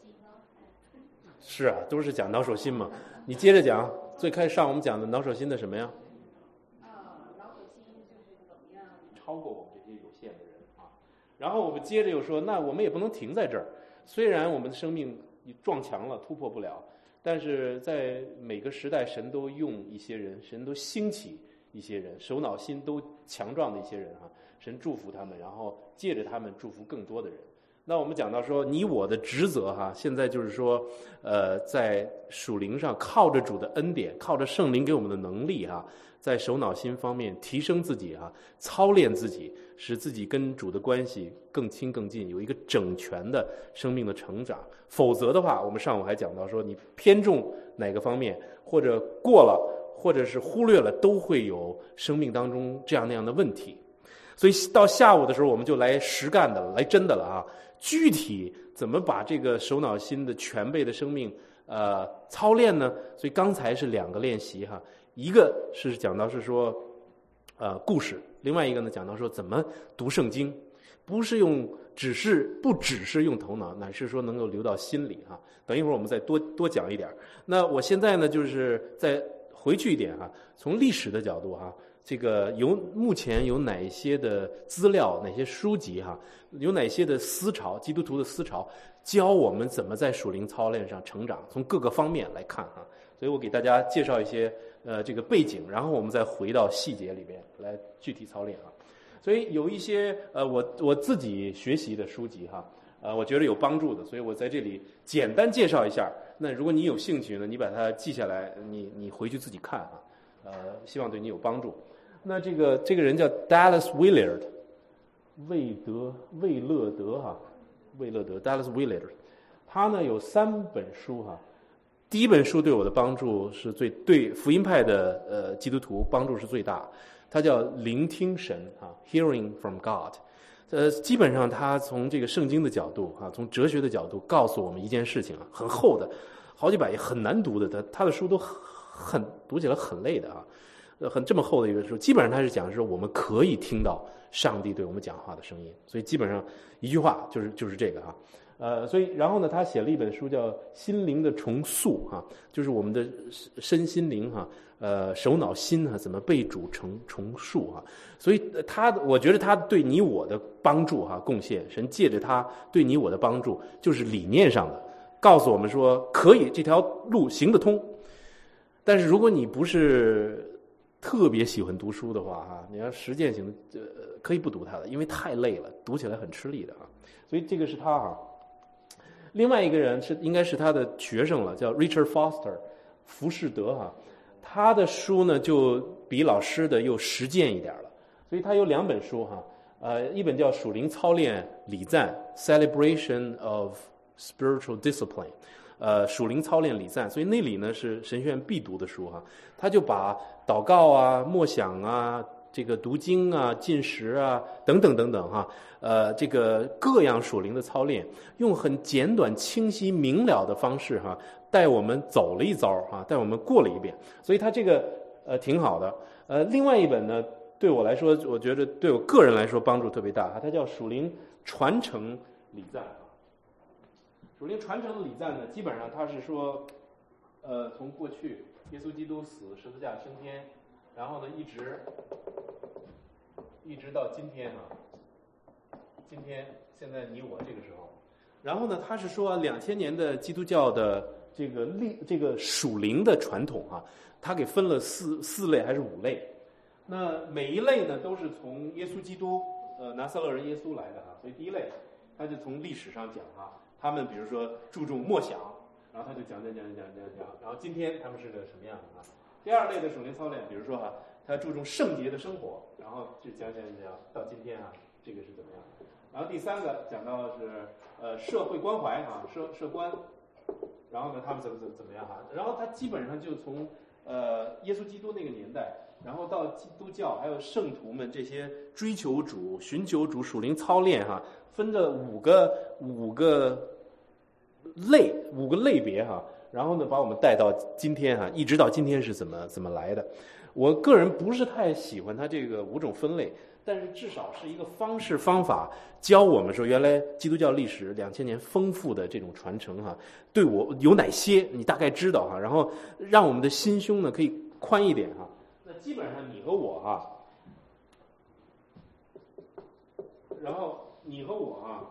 是啊，都是讲脑手心嘛。你接着讲，最开始上我们讲的脑手心的什么呀？ 啊，脑手心就是怎么样超过我们这些有限的人啊。然后我们接着又说，那我们也不能停在这儿，虽然我们的生命撞墙了，突破不了，但是在每个时代，神都用一些人，神都兴起一些人，手脑心都强壮的一些人哈，神祝福他们，然后借着他们祝福更多的人。那我们讲到说，你我的职责哈，现在就是说，呃，在属灵上靠着主的恩典，靠着圣灵给我们的能力哈，在手脑心方面提升自己哈，操练自己，使自己跟主的关系更亲更近，有一个整全的生命的成长。否则的话，我们上午还讲到说，你偏重哪个方面，或者过了，或者是忽略了，都会有生命当中这样那样的问题。所以到下午的时候，我们就来实干的了，来真的了啊！具体怎么把这个手脑心的全备的生命呃操练呢？所以刚才是两个练习哈，一个是讲到是说呃故事，另外一个呢讲到说怎么读圣经，不是用只是不只是用头脑，乃是说能够流到心里哈。等一会儿我们再多多讲一点。那我现在呢就是再回去一点哈，从历史的角度哈。这个有目前有哪些的资料，哪些书籍哈，有哪些的思潮，基督徒的思潮，教我们怎么在属灵操练上成长，从各个方面来看哈。所以我给大家介绍一些呃这个背景，然后我们再回到细节里边来具体操练啊。所以有一些呃我我自己学习的书籍哈，呃我觉得有帮助的，所以我在这里简单介绍一下。那如果你有兴趣呢，你把它记下来，你你回去自己看啊，呃希望对你有帮助。那这个这个人叫 Dallas Willard， 魏德魏勒德哈，魏勒德 Dallas Willard， 他呢有三本书哈。第一本书对我的帮助是最对福音派的呃基督徒帮助是最大，它叫聆听神哈 ，Hearing from God。呃，基本上他从这个圣经的角度啊，从哲学的角度告诉我们一件事情啊，很厚的，好几百页，很难读的，他他的书都很读起来很累的啊。呃，很这么厚的一本书，基本上他是讲说我们可以听到上帝对我们讲话的声音，所以基本上一句话就是就是这个哈，呃，所以然后呢，他写了一本书叫《心灵的重塑》哈，就是我们的身心灵哈，呃，手脑心哈怎么被主重重塑哈，所以他我觉得他对你我的帮助哈贡献，神借着他对你我的帮助，就是理念上的，告诉我们说可以这条路行得通，但是如果你不是特别喜欢读书的话哈，你要实践型的，呃，可以不读它的，因为太累了，读起来很吃力的啊。所以这个是他哈。另外一个人是应该是他的学生了，叫 Richard Foster， 福士德哈。他的书呢就比老师的又实践一点了，所以他有两本书哈，呃，一本叫《属灵操练礼赞》（Celebration of Spiritual Discipline）。呃，属灵操练礼赞，所以那里呢是神学院必读的书哈，他就把祷告啊、默想啊、这个读经啊、进食啊等等等等哈，呃，这个各样属灵的操练，用很简短、清晰、明了的方式哈，带我们走了一遭哈，带我们过了一遍，所以他这个呃挺好的。呃，另外一本呢， 对我来说，我觉得对我个人来说帮助特别大哈，它叫属灵传承礼赞啊。属灵传承的礼赞呢，基本上它是说，呃，从过去耶稣基督死十字架升天，然后呢一直一直到今天啊，今天现在你我这个时候，然后呢，他是说两千年的基督教的这个历这个属灵的传统啊，他给分了四四类还是五类。那每一类呢，都是从耶稣基督，呃，拿撒勒人耶稣来的啊。所以第一类，他就从历史上讲啊，他们比如说注重默想，然后他就讲讲讲讲讲讲，然后今天他们是个什么样的啊？第二类的属灵操练，比如说哈、啊，他注重圣洁的生活，然后就讲讲讲到今天啊，这个是怎么样？然后第三个讲到的是呃社会关怀啊，社社关，然后呢他们怎么怎么怎么样哈、啊？然后他基本上就从呃耶稣基督那个年代。然后到基督教，还有圣徒们这些追求主、寻求主、属灵操练哈，分着五个五个类五个类别哈。然后呢，把我们带到今天哈，一直到今天是怎么怎么来的。我个人不是太喜欢它这个五种分类，但是至少是一个方式方法，教我们说原来基督教历史两千年丰富的这种传承哈，对我有哪些你大概知道哈，然后让我们的心胸呢可以宽一点哈。基本上你和我啊，然后你和我啊，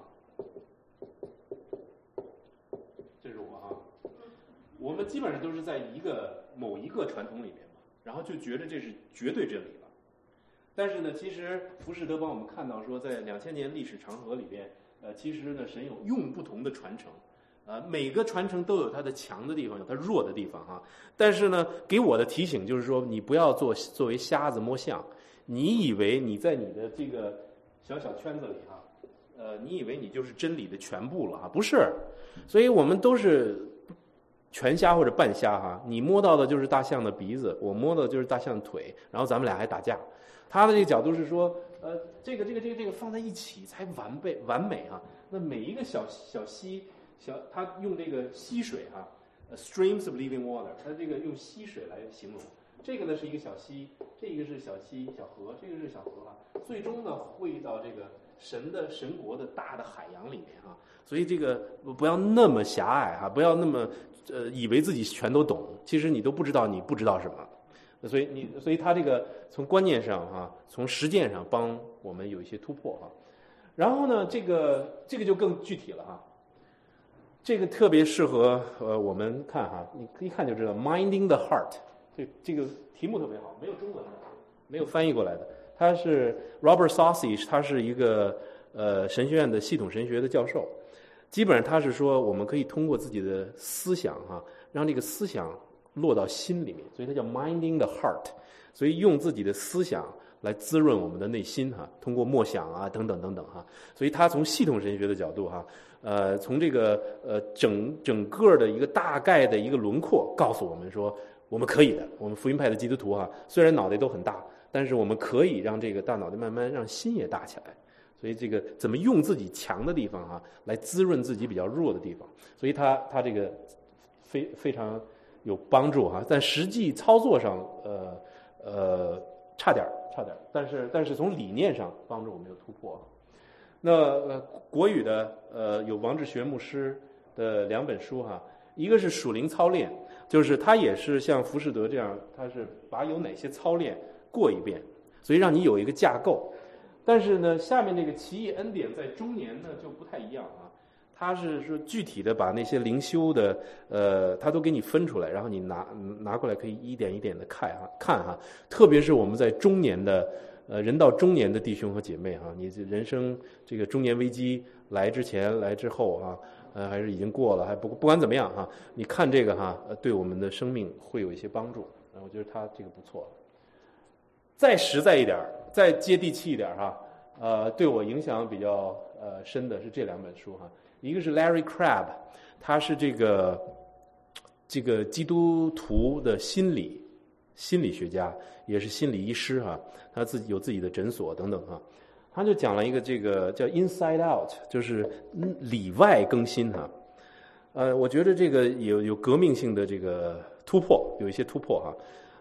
这是我啊，我们基本上都是在一个某一个传统里面嘛，然后就觉得这是绝对真理了。但是呢，其实浮士德帮我们看到说，在两千年历史长河里边，呃，其实呢，神有用不同的传承。呃，每个传承都有它的强的地方，有它弱的地方哈。但是呢，给我的提醒就是说，你不要做作为瞎子摸象。你以为你在你的这个小小圈子里哈，呃，你以为你就是真理的全部了哈？不是，所以我们都是全瞎或者半瞎哈。你摸到的就是大象的鼻子，我摸到的就是大象的腿，然后咱们俩还打架。他的这个角度是说，呃，这个这个这个这个放在一起才完备完美哈。那每一个小小溪。小，他用这个溪水哈、啊、，streams of living water， 他这个用溪水来形容。这个呢是一个小溪，这个是小溪、小河，这个是小河啊。最终呢汇到这个神的神国的大的海洋里面啊。所以这个不要那么狭隘哈、啊，不要那么呃以为自己全都懂，其实你都不知道你不知道什么。所以你，所以他这个从观念上哈、啊，从实践上帮我们有一些突破哈、啊。然后呢，这个这个就更具体了哈、啊。这个特别适合呃我们看哈，你一看就知道 ，Minding the Heart， 这这个题目特别好，没有中文的，没有翻译过来的。他是 Robert Saucy， 他是一个呃神学院的系统神学的教授。基本上他是说，我们可以通过自己的思想哈，让这个思想落到心里面，所以它叫 Minding the Heart。所以用自己的思想来滋润我们的内心哈，通过默想啊等等等等哈。所以他从系统神学的角度哈。呃，从这个呃整整个的一个大概的一个轮廓，告诉我们说，我们可以的。我们福音派的基督徒哈、啊，虽然脑袋都很大，但是我们可以让这个大脑袋慢慢让心也大起来。所以这个怎么用自己强的地方哈、啊，来滋润自己比较弱的地方。所以他他这个非非常有帮助哈、啊，但实际操作上呃呃差点差点，但是但是从理念上帮助我们有突破。那呃，国语的呃有王志学牧师的两本书哈，一个是属灵操练，就是他也是像浮士德这样，他是把有哪些操练过一遍，所以让你有一个架构。但是呢，下面这个奇异恩典在中年呢就不太一样啊，他是说具体的把那些灵修的呃，他都给你分出来，然后你拿拿过来可以一点一点的看哈看哈，特别是我们在中年的。呃，人到中年的弟兄和姐妹哈、啊，你人生这个中年危机来之前、来之后啊，呃，还是已经过了，还不不管怎么样哈、啊，你看这个哈、啊，对我们的生命会有一些帮助。啊，我觉得他这个不错。再实在一点，再接地气一点哈、啊，呃，对我影响比较呃深的是这两本书哈、啊，一个是 Larry Crabb， 他是这个这个基督徒的心理。心理学家也是心理医师哈、啊，他自己有自己的诊所等等哈、啊，他就讲了一个这个叫 inside out， 就是里外更新哈、啊。呃，我觉得这个有有革命性的这个突破，有一些突破哈、啊。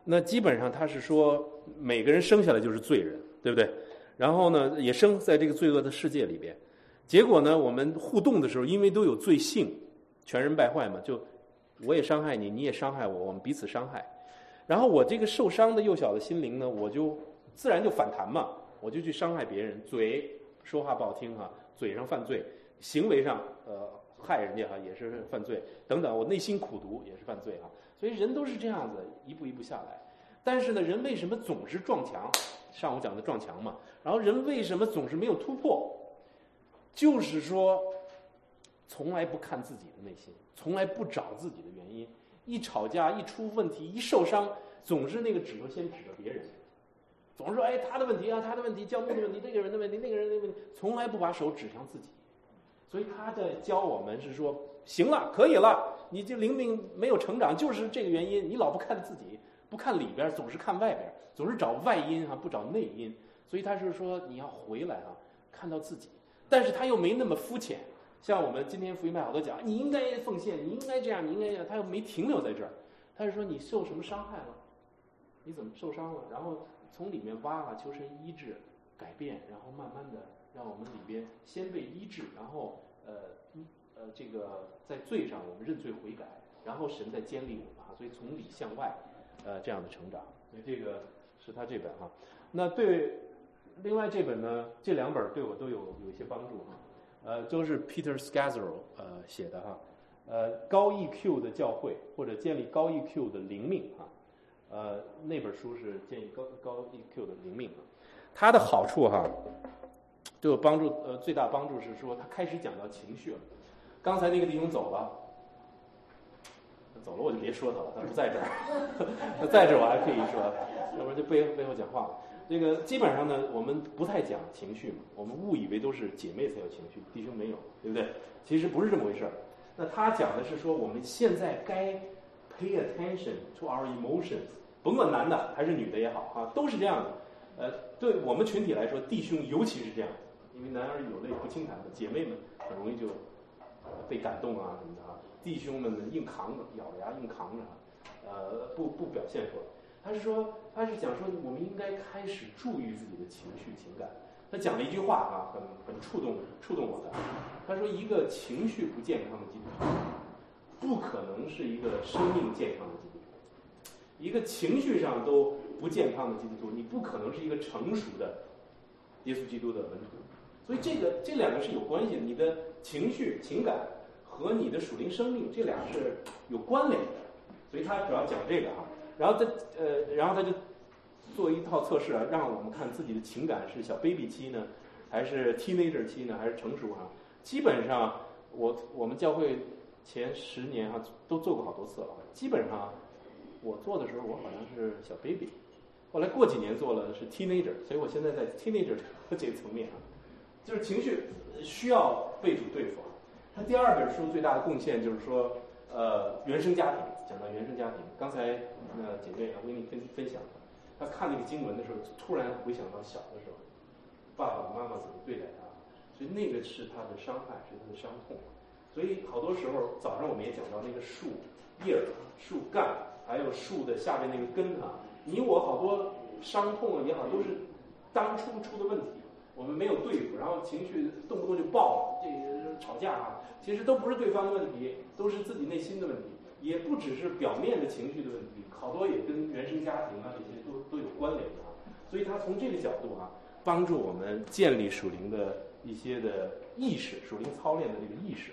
那基本上他是说每个人生下来就是罪人，对不对？然后呢，也生在这个罪恶的世界里边。结果呢，我们互动的时候，因为都有罪性，全人败坏嘛，就我也伤害你，你也伤害我，我们彼此伤害。然后我这个受伤的幼小的心灵呢，我就自然就反弹嘛，我就去伤害别人，嘴说话不好听哈，嘴上犯罪，行为上呃害人家哈也是犯罪等等，我内心苦毒也是犯罪哈。所以人都是这样子一步一步下来。但是呢，人为什么总是撞墙？上午讲的撞墙嘛。然后人为什么总是没有突破？就是说，从来不看自己的内心，从来不找自己的原因。一吵架，一出问题，一受伤，总是那个指头先指着别人，总是说哎他的问题啊，他的问题，教牧的问题，那个人的问题，那个人的问题，从来不把手指向自己。所以他在教我们是说，行了，可以了，你这灵命没有成长，就是这个原因。你老不看自己，不看里边，总是看外边，总是找外因啊，不找内因。所以他是说你要回来啊，看到自己。但是他又没那么肤浅，像我们今天福音派好多讲，你应该奉献，你应该这样，你应该这样，他又没停留在这儿。他是说你受什么伤害了？你怎么受伤了？然后从里面挖啊，求神医治、改变，然后慢慢的让我们里边先被医治，然后呃呃这个在罪上我们认罪悔改，然后神在坚立我们啊，所以从里向外呃这样的成长。所以这个是他这本哈。那对另外这本呢，这两本对我都有有一些帮助哈。呃，都是 Peter Scazzero 呃写的哈。呃，高 E Q 的教会或者建立高 E Q 的灵命啊，呃，那本书是建议高高 E Q 的灵命啊。它的好处哈，对我帮助呃最大帮助是说，他开始讲到情绪了。刚才那个弟兄走了，走了我就别说他了，他不在这儿，他在这儿我还可以说，要不然就背背后讲话了。这个基本上呢，我们不太讲情绪嘛，我们误以为都是姐妹才有情绪，弟兄没有，对不对？其实不是这么回事儿。那他讲的是说，我们现在该 pay attention to our emotions， 甭管男的还是女的也好啊，都是这样的。呃，对我们群体来说，弟兄尤其是这样，因为男儿有泪不轻弹的，姐妹们很容易就被感动啊什么的啊，弟兄们呢硬扛着，咬着牙硬扛着，呃，不不表现出来。他是说，他是讲说，我们应该开始注意自己的情绪情感。他讲了一句话啊，很很触动触动我的。他说，一个情绪不健康的基督徒，不可能是一个生命健康的基督徒。一个情绪上都不健康的基督徒，你不可能是一个成熟的耶稣基督的门徒。所以这个这两个是有关系的，你的情绪情感和你的属灵生命，这俩是有关联的。所以他主要讲这个哈，然后他呃，然后他就做一套测试啊，让我们看自己的情感是小 baby 期呢，还是 teenager 期呢，还是成熟啊？基本上我我们教会前十年哈、啊、都做过好多次了，基本上我做的时候我好像是小 baby， 后来过几年做了是 teenager， 所以我现在在 teenager 这个层面啊，就是情绪需要被主对付。他第二本书最大的贡献就是说，呃，原生家庭，讲到原生家庭，刚才呃姐妹啊维尼分分享的。他看那个经文的时候，突然回想到小的时候，爸爸妈妈怎么对待他，所以那个是他的伤害，是他的伤痛。所以好多时候，早上我们也讲到那个树叶、树干，还有树的下面那个根啊，你我好多伤痛也好，都是当初出的问题，我们没有对付，然后情绪动不动就爆，这个吵架啊，其实都不是对方的问题，都是自己内心的问题，也不只是表面的情绪的问题，好多也跟原生家庭啊这些都都有关联的啊。所以他从这个角度啊，帮助我们建立属灵的一些的意识，属灵操练的这个意识。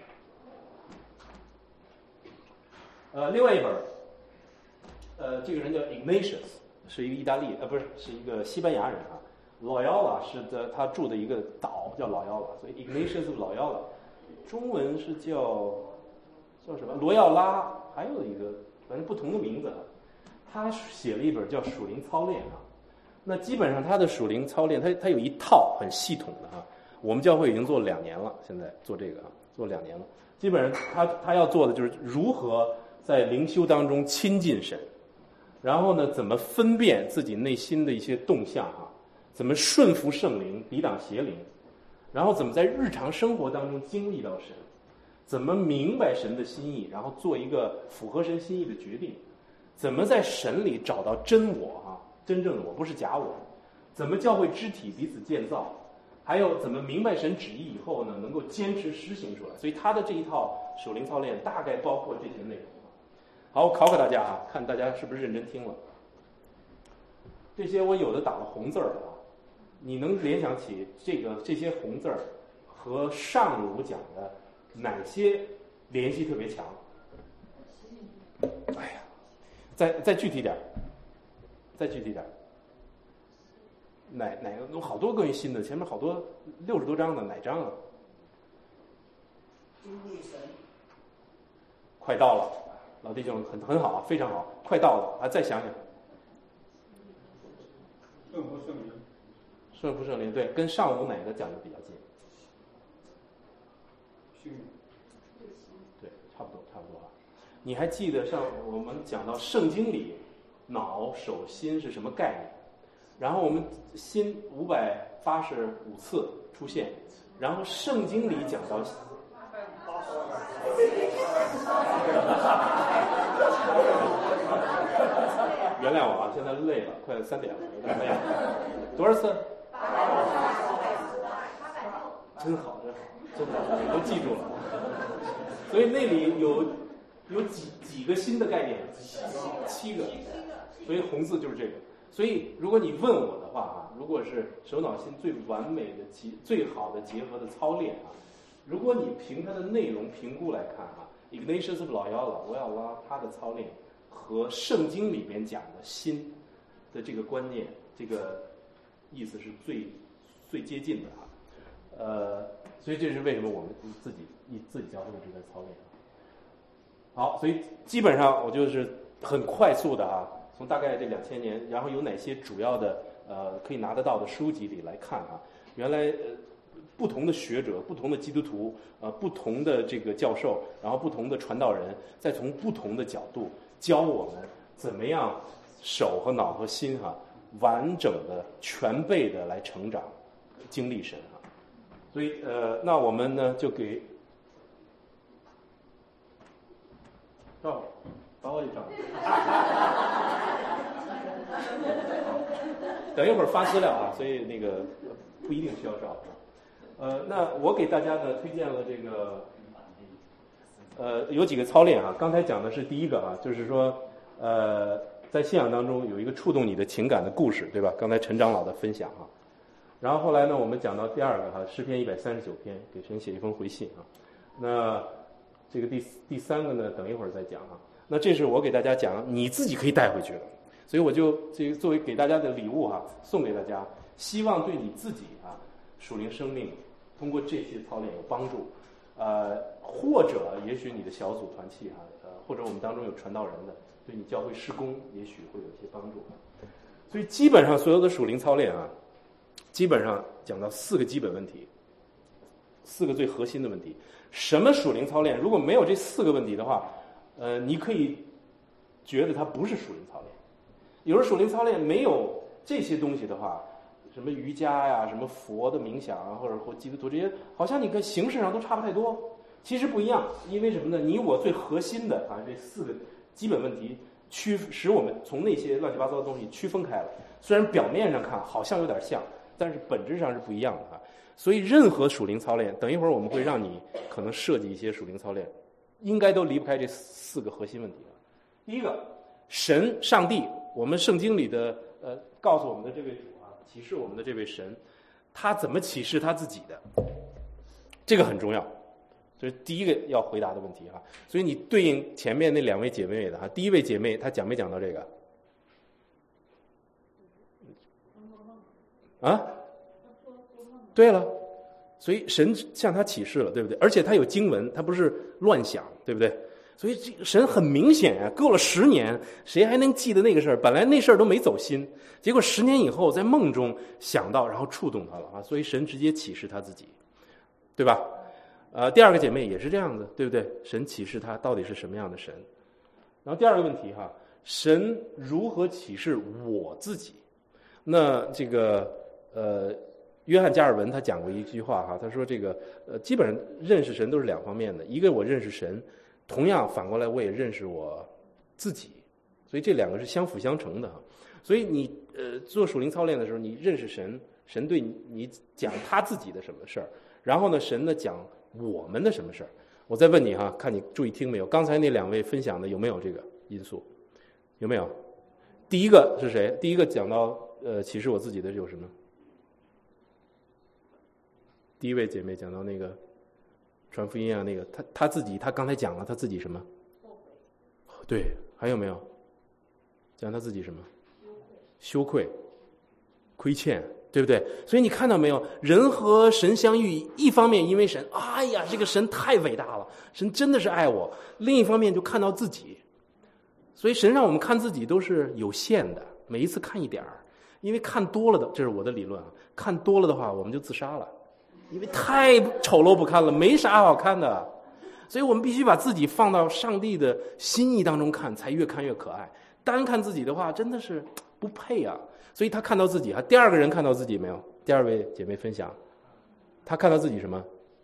呃，另外一本，呃，这个人叫 Ignatius， 是一个意大利，呃，不是，是一个西班牙人啊。Loyola 是的，他住的一个岛叫 Loyola， 所以 Ignatius Loyola， 中文是叫叫什么？罗耀拉，还有一个反正不同的名字。他写了一本叫《属灵操练》啊。那基本上他的属灵操练，他他有一套很系统的啊。我们教会已经做了两年了，现在做这个啊，做两年了。基本上他他要做的就是如何在灵修当中亲近神，然后呢，怎么分辨自己内心的一些动向啊，怎么顺服圣灵，抵挡邪灵，然后怎么在日常生活当中经历到神，怎么明白神的心意，然后做一个符合神心意的决定。 怎么在神里找到真我啊，真正的我，不是假我？怎么教会肢体彼此建造？还有怎么明白神旨意以后呢，能够坚持实行出来？所以他的这一套属灵操练大概包括这些内容。好，我考考大家啊，看大家是不是认真听了。这些我有的打了红字儿啊，你能联想起这个这些红字儿和上午讲的哪些联系特别强？哎呀，再再具体点，再具体点。哪哪个有好多关于新的，前面好多六十多章的，哪章啊？ 经历神， 快到了，老弟兄很很好，非常好，快到了啊！再想想， 圣父圣灵， 圣父圣灵，对，跟上午哪个讲的比较近？ 心， 对，差不多差不多啊。你还记得上我们讲到圣经里脑手心是什么概念？然后我们心五百八十五次出现，然后圣经里讲到，原谅我啊，现在累了，快三点了，有点累了。多少次？真好，真好，真好，你都记住了。所以那里有有几几个新的概念？七个，所以红字就是这个。所以，如果你问我的话啊，如果是手脑心最完美的结、最好的结合的操练啊，如果你凭它的内容评估来看啊 ，Ignatius of Loyola 维奥拉他的操练和圣经里边讲的心的这个观念、这个意思是最最接近的啊。呃，所以这是为什么我们自己一自己教会这个操练。好，所以基本上我就是很快速的啊。从大概这两千年，然后有哪些主要的呃可以拿得到的书籍里来看啊？原来呃不同的学者、不同的基督徒、呃不同的这个教授，然后不同的传道人，再从不同的角度教我们怎么样手和脑和心哈、啊、完整的、全备的来成长、经历神啊。所以呃，那我们呢就给照。把我也照。等一会儿发资料啊，所以那个不一定需要照。呃，那我给大家呢推荐了这个，呃，有几个操练啊。刚才讲的是第一个啊，就是说，呃，在信仰当中有一个触动你的情感的故事，对吧？刚才陈长老的分享啊。然后后来呢，我们讲到第二个哈、啊，诗篇一百三十九篇，给神写一封回信啊。那这个第第三个呢，等一会儿再讲啊。那这是我给大家讲，你自己可以带回去的，所以我就这个作为给大家的礼物哈、啊，送给大家，希望对你自己啊属灵生命通过这些操练有帮助，呃，或者也许你的小组团契哈、啊，呃，或者我们当中有传道人的，对你教会事工也许会有一些帮助。所以基本上所有的属灵操练啊，基本上讲到四个基本问题，四个最核心的问题。什么属灵操练？如果没有这四个问题的话，呃，你可以觉得它不是属灵操练。有时属灵操练没有这些东西的话，什么瑜伽呀、什么佛的冥想啊，或者或基督徒这些，好像你跟形式上都差不太多。其实不一样，因为什么呢？你我最核心的啊这四个基本问题，区使我们从那些乱七八糟的东西区分开了。虽然表面上看好像有点像，但是本质上是不一样的啊。所以任何属灵操练，等一会儿我们会让你可能设计一些属灵操练。应该都离不开这四个核心问题了。第一个，神、上帝，我们圣经里的呃告诉我们的这位主啊，启示我们的这位神，他怎么启示他自己的？这个很重要，这是第一个要回答的问题哈。所以你对应前面那两位姐妹的哈，第一位姐妹她讲没讲到这个？啊？对了。所以神向他启示了，对不对？而且他有经文，他不是乱想，对不对？所以这个神很明显啊，过了十年，谁还能记得那个事儿？本来那事儿都没走心，结果十年以后在梦中想到，然后触动他了啊！所以神直接启示他自己，对吧？呃，第二个姐妹也是这样的，对不对？神启示他到底是什么样的神？然后第二个问题哈，神如何启示我自己？那这个呃。约翰加尔文他讲过一句话哈，他说这个呃，基本上认识神都是两方面的，一个我认识神，同样反过来我也认识我自己， 所以这两个是相辅相成的哈。所以你呃做属灵操练的时候，你认识神，神对你讲他自己的什么事儿，然后呢，神呢讲我们的什么事儿。我再问你哈，看你注意听没有？刚才那两位分享的有没有这个因素？有没有？第一个是谁？第一个讲到呃启示我自己的有什么？第一位姐妹讲到那个传福音啊，那个她她自己，她刚才讲了她自己什么？对，还有没有？讲她自己什么？羞愧、亏欠，对不对？所以你看到没有？人和神相遇，一方面因为神，哎呀，这个神太伟大了，神真的是爱我；另一方面就看到自己。所以神让我们看自己都是有限的，每一次看一点儿，因为看多了的，这是我的理论啊，看多了的话，我们就自杀了。因为太丑陋不堪了，没啥好看的，所以我们必须把自己放到上帝的心意当中看，才越看越可爱。单看自己的话，真的是不配啊！所以他看到自己啊，第二个人看到自己没有？第二位姐妹分享，他看到自己什么？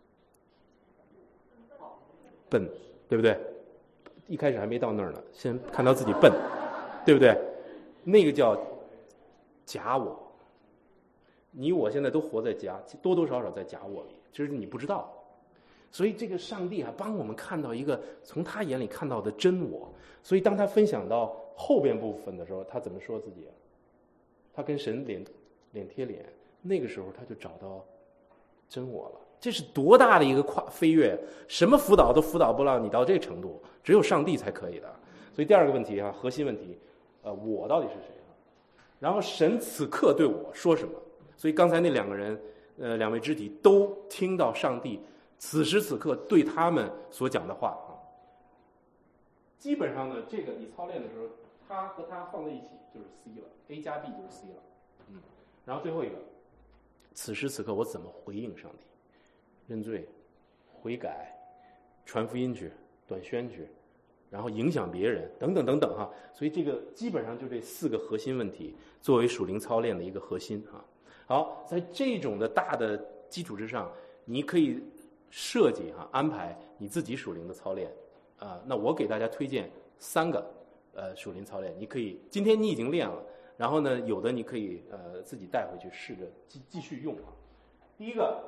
笨，对不对？一开始还没到那儿呢，先看到自己笨，对不对？那个叫假我。你我现在都活在假，多多少少在假我里，其实你不知道。所以这个上帝啊，帮我们看到一个从他眼里看到的真我。所以当他分享到后边部分的时候，他怎么说自己啊？他跟神脸脸贴脸，那个时候他就找到真我了。这是多大的一个跨飞跃！什么辅导都辅导不了你到这个程度，只有上帝才可以的。所以第二个问题啊，核心问题，呃，我到底是谁啊？然后神此刻对我说什么？所以刚才那两个人，呃，两位肢体都听到上帝此时此刻对他们所讲的话啊。基本上呢，这个你操练的时候，他和他放在一起就是 C 了 ，A 加 B 就是 C 了，嗯。然后最后一个，此时此刻我怎么回应上帝？认罪、悔改、传福音去、短宣去，然后影响别人等等等等哈。所以这个基本上就这四个核心问题作为属灵操练的一个核心哈。好，在这种的大的基础之上，你可以设计哈安排你自己属灵的操练啊、呃。那我给大家推荐三个呃属灵操练，你可以今天你已经练了，然后呢有的你可以呃自己带回去试着继继续用啊。第一个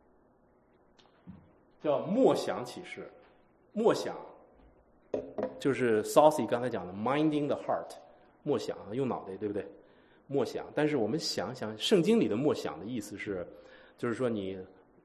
叫默想启示，默想就是 Saucy 刚才讲的 minding the heart， 默想用脑袋对不对？默想，但是我们想想，圣经里的默想的意思是，就是说你，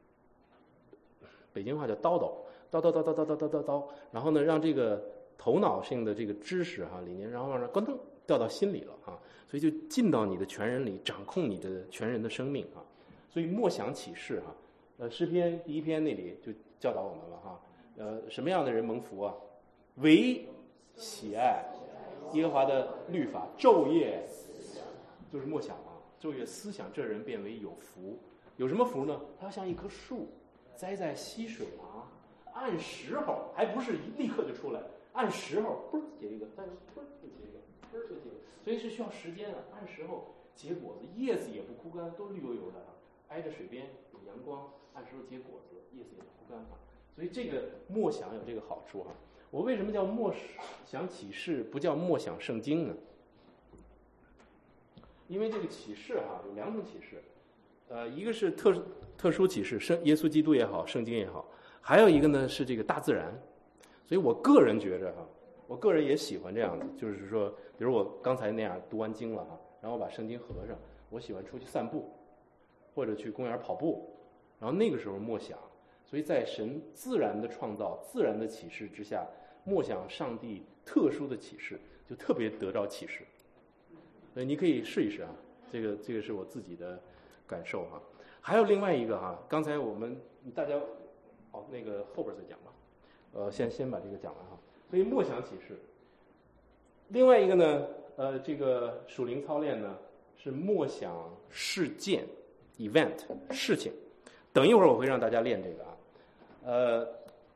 北京话叫叨叨，叨叨叨叨叨叨叨叨叨，然后呢，让这个头脑性的这个知识哈、啊、理念，然后让它咣噔掉到心里了啊，所以就进到你的全人里，掌控你的全人的生命啊。所以默想启示哈、啊，呃，诗篇第一篇那里就教导我们了哈、啊，呃，什么样的人蒙福啊？唯喜爱耶和华的律法，昼夜。就是默想啊，昼夜思想，这人变为有福。有什么福呢？他像一棵树，栽在溪水旁，按时候，还不是立刻就出来，按时候，嘣结一个，再嘣就结一个，嘣就结一个，所以是需要时间啊。按时候结果子，叶子也不枯干，都绿油油的啊，挨着水边有阳光，按时候结果子，叶子也不枯干啊。所以这个默想有这个好处啊。我为什么叫默想启示，不叫默想圣经呢？因为这个启示哈、啊、有两种启示，呃，一个是特特殊启示，圣耶稣基督也好，圣经也好，还有一个呢是这个大自然。所以我个人觉着哈、啊，我个人也喜欢这样子，就是说，比如我刚才那样读完经了哈、啊，然后把圣经合上，我喜欢出去散步，或者去公园跑步，然后那个时候默想。所以在神自然的创造、自然的启示之下，默想上帝特殊的启示，就特别得着启示。所以你可以试一试啊，这个这个是我自己的感受哈、啊。还有另外一个哈、啊，刚才我们大家，好，那个后边再讲吧，呃，先先把这个讲完哈。所以默想启示，另外一个呢，呃，这个属灵操练呢是默想事件 event 事情。等一会儿我会让大家练这个啊，呃，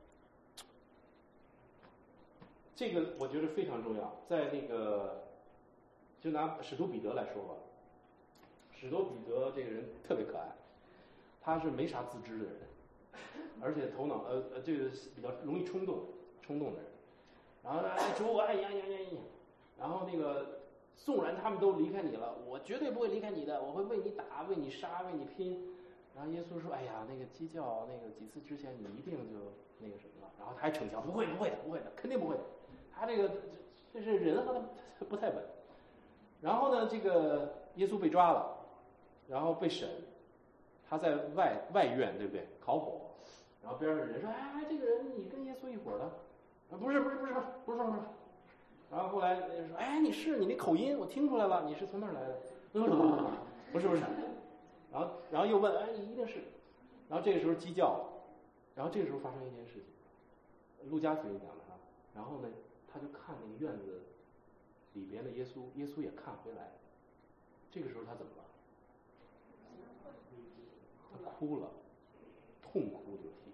这个我觉得非常重要，在那个。就拿使徒彼得来说吧，使徒彼得这个人特别可爱，他是没啥自知的人，而且头脑呃呃这个比较容易冲动，冲动的人。然后哎主哎呀呀呀呀， 然后那个纵然他们都离开你了，我绝对不会离开你的，我会为你打，为你杀，为你拼。然后耶稣说：“哎呀，那个鸡叫那个几次之前，你一定就那个什么了。”然后他还逞强：“不会，不会的，不会的，肯定不会的。他这个这是人和他不太稳。”然后呢，这个耶稣被抓了，然后被审，他在外外院，对不对？烤火，然后边上的人说：“哎，这个人你跟耶稣一伙的？”啊，不是，不是，不是，不是，不是。然后后来人说：“哎，你是你那口音，我听出来了，你是从那儿来的。”不是，不是。然后，然后又问：“哎，你一定是？”然后这个时候鸡叫了，然后这个时候发生一件事情，路加福音讲的哈。然后呢，他就看那个院子里边的耶稣，耶稣也看回来。这个时候他怎么了？他哭了，痛哭流涕。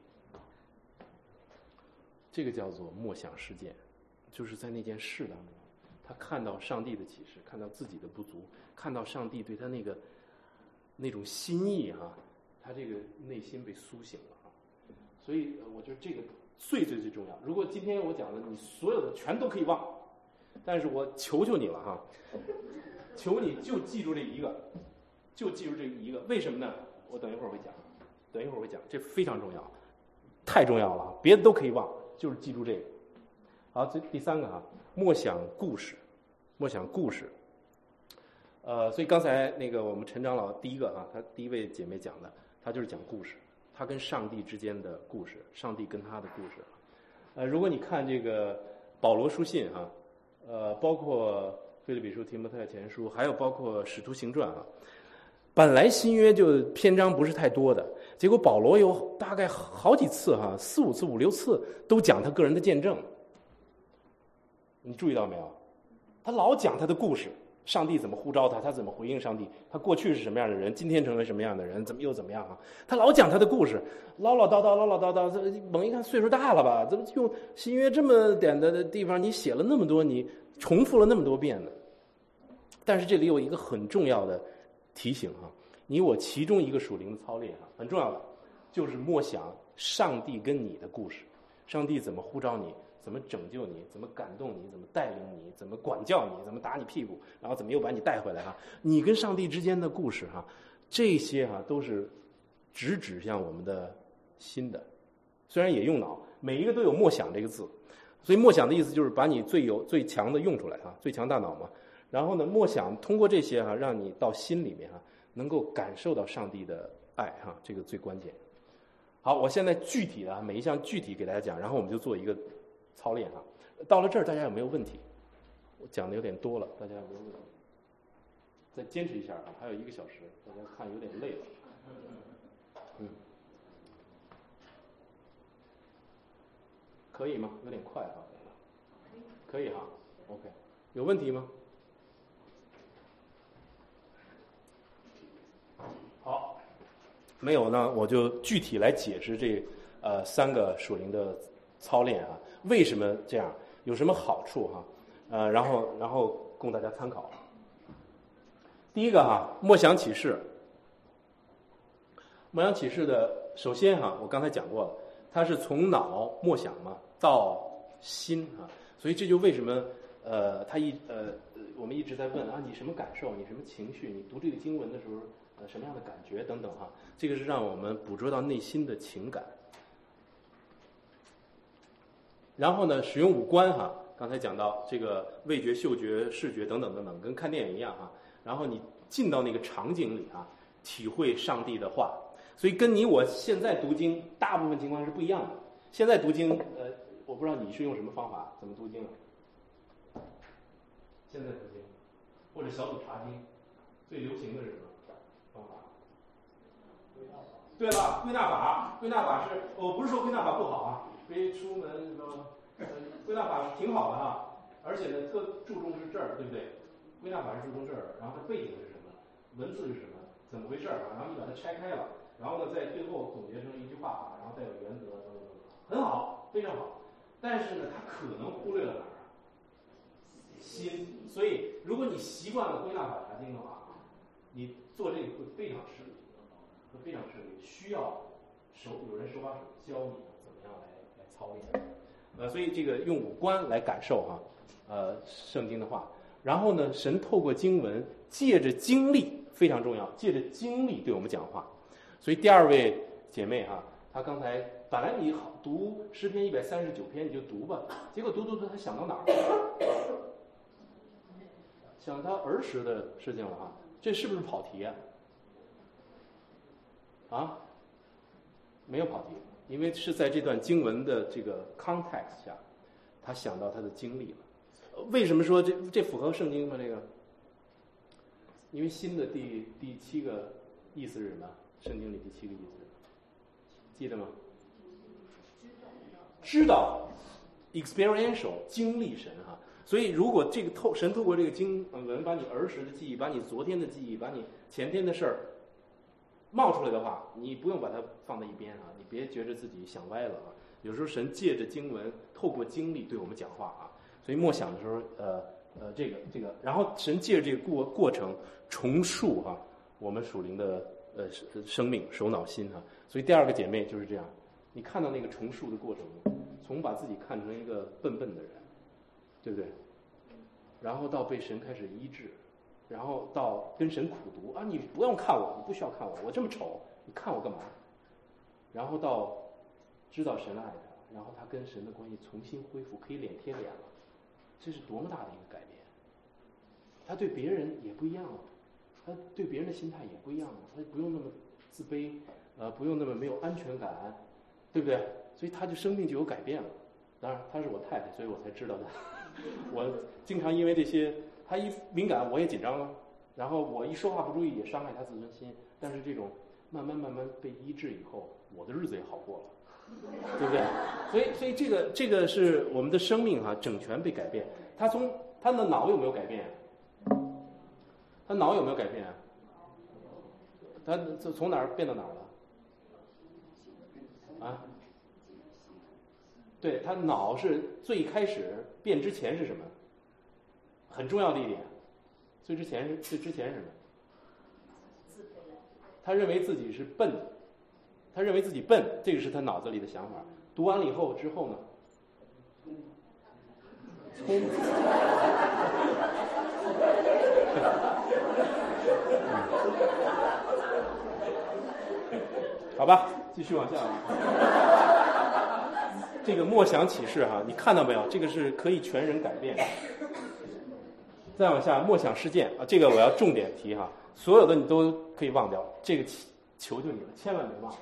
这个叫做默想事件，就是在那件事当中，他看到上帝的启示，看到自己的不足，看到上帝对他那个那种心意哈、啊，他这个内心被苏醒了啊。所以我觉得这个最最最重要。如果今天我讲的你所有的全都可以忘，但是我求求你了哈，求你就记住这一个，就记住这一个。为什么呢？我等一会儿会讲，等一会儿会讲，这非常重要，太重要了，别的都可以忘，就是记住这个。好，这第三个哈，默想故事，默想故事。呃，所以刚才那个我们陈长老第一个啊，他第一位姐妹讲的，他就是讲故事，他跟上帝之间的故事，上帝跟他的故事。呃，如果你看这个保罗书信哈、啊，呃，包括腓立比书、提摩太前书，还有包括使徒行传啊，本来新约就篇章不是太多的，结果保罗有大概好几次哈、啊，四五次、五六次都讲他个人的见证。你注意到没有？他老讲他的故事。上帝怎么呼召他？他怎么回应上帝？他过去是什么样的人？今天成为什么样的人？怎么又怎么样啊？他老讲他的故事，唠唠叨叨，唠唠叨叨。这猛一看岁数大了吧？怎么用新约这么点的地方，你写了那么多，你重复了那么多遍呢？但是这里有一个很重要的提醒哈，你我其中一个属灵的操练哈，很重要的就是默想上帝跟你的故事，上帝怎么呼召你？怎么拯救你？怎么感动你？怎么带领你？怎么管教你？怎么打你屁股？然后怎么又把你带回来哈？你跟上帝之间的故事哈，这些哈都是直指向我们的心的。虽然也用脑，每一个都有默想这个字，所以默想的意思就是把你最有最强的用出来哈，最强大脑嘛。然后呢，默想通过这些哈，让你到心里面哈，能够感受到上帝的爱哈，这个最关键。好，我现在具体的每一项具体给大家讲，然后我们就做一个操练哈，到了这儿大家有没有问题？我讲的有点多了，大家有没有问题？再坚持一下啊，还有一个小时，大家看有点累了。嗯，可以吗？有点快哈。可以哈 ，OK。有问题吗？好，没有呢，我就具体来解释这呃三个属灵的操练啊。为什么这样？有什么好处哈？呃，然后然后供大家参考。第一个哈，默想启示。默想启示的，首先哈，我刚才讲过了，它是从脑默想嘛到心啊，所以这就为什么呃，他一呃，我们一直在问啊，你什么感受？你什么情绪？你读这个经文的时候，呃，什么样的感觉等等哈？这个是让我们捕捉到内心的情感。然后呢，使用五官哈，刚才讲到这个味觉、嗅觉、视觉等等等等，跟看电影一样哈。然后你进到那个场景里啊，体会上帝的话，所以跟你我现在读经大部分情况是不一样的。现在读经，呃，我不知道你是用什么方法，怎么读经啊？现在读经，或者小组查经，最流行的是什么方法？对了，归纳法，归纳法是，我不是说归纳法不好啊。非出门什么，呃，归纳法挺好的哈，而且呢，特注重是这儿，对不对？归纳法是注重这儿，然后它背景是什么？文字是什么？怎么回事啊？然后你把它拆开了，然后呢，在最后总结成一句话，然后带有原则等等等等，很好，非常好。但是呢，它可能忽略了哪儿？心。所以，如果你习惯了归纳法查经的话，你做这个会非常吃力，会非常吃力，需要手有人手把手教你。操练，呃，所以这个用五官来感受哈， 呃圣经的话。然后呢，神透过经文，借着经历非常重要，借着经历对我们讲话。所以第二位姐妹哈、啊，她刚才本来你好读诗篇一百三十九篇你就读吧，结果读读读她想到哪儿了？想她儿时的事情了哈，这是不是跑题啊？啊，没有跑题，因为是在这段经文的这个 context 下，她想到她的经历了。为什么说这这符合圣经吗？这个，因为新的第第七个意思是什么？圣经里第七个意思，记得吗？知道 experiential 经历神哈，所以如果这个透神透过这个经文把你儿时的记忆，把你昨天的记忆，把你前天的事儿冒出来的话，你不用把它放在一边啊，你别觉得自己想歪了啊。有时候神借着经文，透过经历对我们讲话啊。所以默想的时候，呃呃，这个这个，然后神借着这个过过程重塑哈、啊、我们属灵的呃生命、手脑心哈、啊。所以第二个姐妹就是这样，你看到那个重塑的过程，从把自己看成一个笨笨的人，对不对？然后到被神开始医治，然后到跟神苦读啊，你不用看我，你不需要看我，我这么丑，你看我干嘛？然后到知道神爱他，然后他跟神的关系重新恢复，可以脸贴脸了。这是多么大的一个改变！他对别人也不一样了，他对别人的心态也不一样了，他不用那么自卑，呃，不用那么没有安全感，对不对？所以他就生命就有改变了。当然，她是我太太，所以我才知道的。我经常因为这些，她一敏感我也紧张啊，然后我一说话不注意也伤害她自尊心。但是这种慢慢慢慢被医治以后，我的日子也好过了。对不对？所以，所以这个这个是我们的生命哈、啊，整全被改变。他从他的脑有没有改变？他脑有没有改变？他从哪儿变到哪儿了？啊？对，他脑是最开始变之前是什么？很重要的一点。最之前是最之前是什么？他认为自己是笨的。他认为自己笨，这个是他脑子里的想法。读完了以后之后呢？聪明。好吧，继续往下啊。这个默想启示哈，你看到没有？这个是可以全人改变。再往下，默想事件啊，这个我要重点提哈，所有的你都可以忘掉，这个求求你了，千万别忘。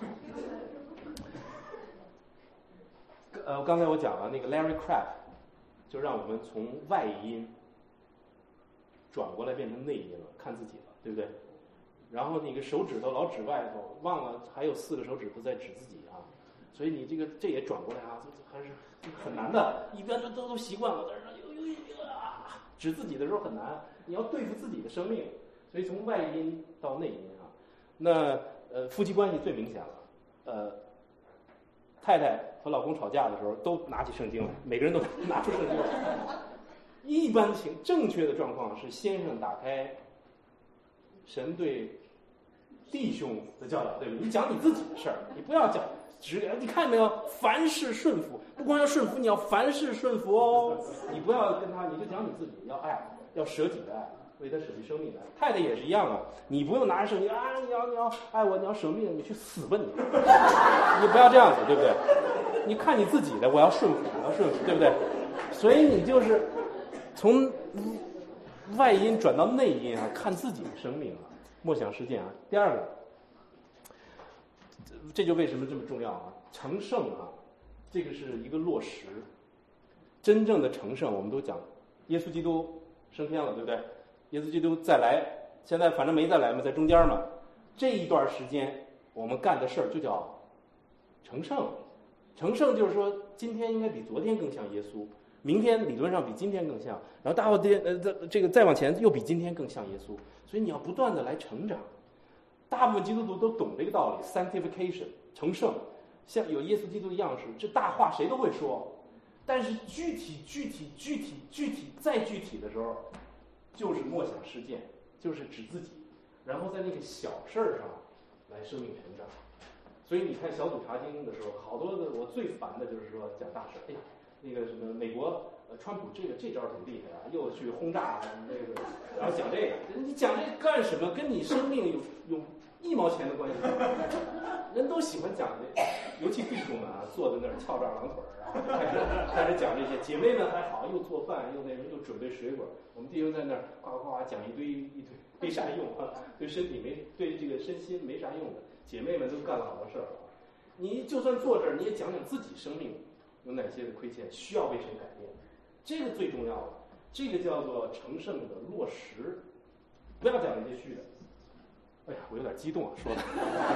呃，刚才我讲了那个 Larry Crabb， 就让我们从外音转过来变成内音了，看自己了，对不对？然后那个手指头老指外头，忘了还有四个手指头在指自己啊，所以你这个这也转过来啊，还是很难的。一般都都都习惯了，但是有有有啊，指自己的时候很难，你要对付自己的生命，所以从外音到内音啊。那呃，夫妻关系最明显了，呃，太太和老公吵架的时候都拿起圣经来，每个人都拿出圣经来。一般情正确的状况是先生打开神对弟兄的教导，对不对？你讲你自己的事儿，你不要讲只给你看没有？凡事顺服，不光要顺服，你要凡事顺服哦。你不要跟他，你就讲你自己，要爱，要舍己的爱。为他舍弃生命的太太也是一样啊，你不用拿着圣经啊，你要你要爱我，你要舍命，你去死吧你！你不要这样子，对不对？你看你自己的，我要顺服，我要顺服，对不对？所以你就是从外因转到内因啊，看自己的生命啊，默想事件啊。第二个，这就为什么这么重要啊？成圣啊，这个是一个落实。真正的成圣，我们都讲，耶稣基督升天了，对不对？耶稣基督再来，现在反正没再来嘛，在中间嘛。这一段时间我们干的事儿就叫成圣。成圣就是说，今天应该比昨天更像耶稣，明天理论上比今天更像，然后大后天呃这这个再往前又比今天更像耶稣。所以你要不断的来成长。大部分基督徒都懂这个道理 ，sanctification 成圣，像有耶稣基督的样式，这大话谁都会说。但是具体具体具体具体再具体的时候，就是默想事件，就是指自己，然后在那个小事儿上来生命成长。所以你看小组查经的时候，好多的我最烦的就是说讲大事，哎呀，那个什么美国呃，川普这个这招挺厉害啊，又去轰炸那个，然后讲这个，你讲这干什么？跟你生命有有一毛钱的关系？人都喜欢讲这，尤其弟兄们啊，坐在那儿翘着二郎腿儿，然后开始开始讲这些。姐妹们还好，又做饭又那什么，又准备水果。我们弟兄在那儿呱呱呱讲一堆一堆，没啥用啊，对身体没对这个身心没啥用的。姐妹们都干了好多事儿。你就算坐这儿，你也讲讲自己生命有哪些的亏欠，需要为神改变，这个最重要的。这个叫做成圣的落实，不要讲那些虚的。哎呀，我有点激动啊，说的。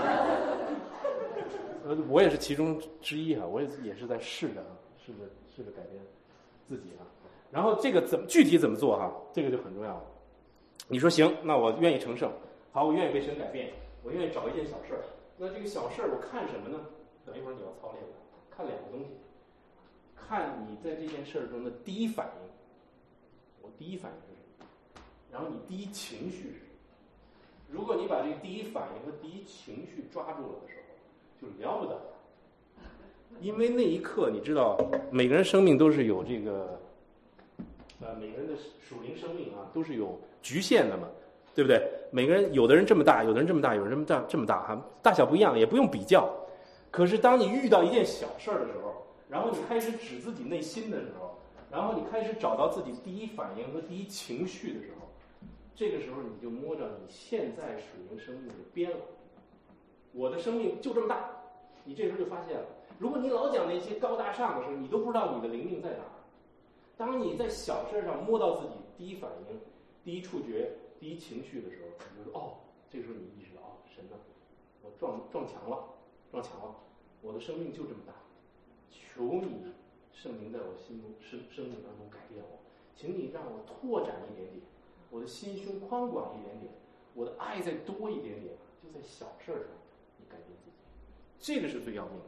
呃，我也是其中之一哈、啊，我也也是在试着啊，试着试着改变自己啊。然后这个怎么具体怎么做哈、啊，这个就很重要了。你说行，那我愿意成圣，好，我愿意为神改变，我愿意找一件小事儿。那这个小事儿我看什么呢？等一会儿你要操练的，看两个东西，看你在这件事儿中的第一反应，我第一反应是什么？然后你第一情绪是什么？如果你把这个第一反应和第一情绪抓住了的时候，就了不得了。因为那一刻，你知道，每个人生命都是有这个，呃，每个人的属灵生命啊，都是有局限的嘛，对不对？每个人，有的人这么大，有的人这么大，有人这么大，这么大哈，大小不一样，也不用比较。可是当你遇到一件小事儿的时候，然后你开始指自己内心的时候，然后你开始找到自己第一反应和第一情绪的时候，这个时候你就摸着你现在属灵生命的边了。我的生命就这么大，你这时候就发现了。如果你老讲那些高大上的事，你都不知道你的灵命在哪儿。当你在小事上摸到自己第一反应、第一触觉、第一情绪的时候，你就说哦，这个时候你意识到哦，神呢，我撞撞墙了，撞墙了，我的生命就这么大，求你圣灵在我心中生生命当中改变我，请你让我拓展一点点，我的心胸宽广一点点，我的爱再多一点点，就在小事上你改变自己，这个是最要命的。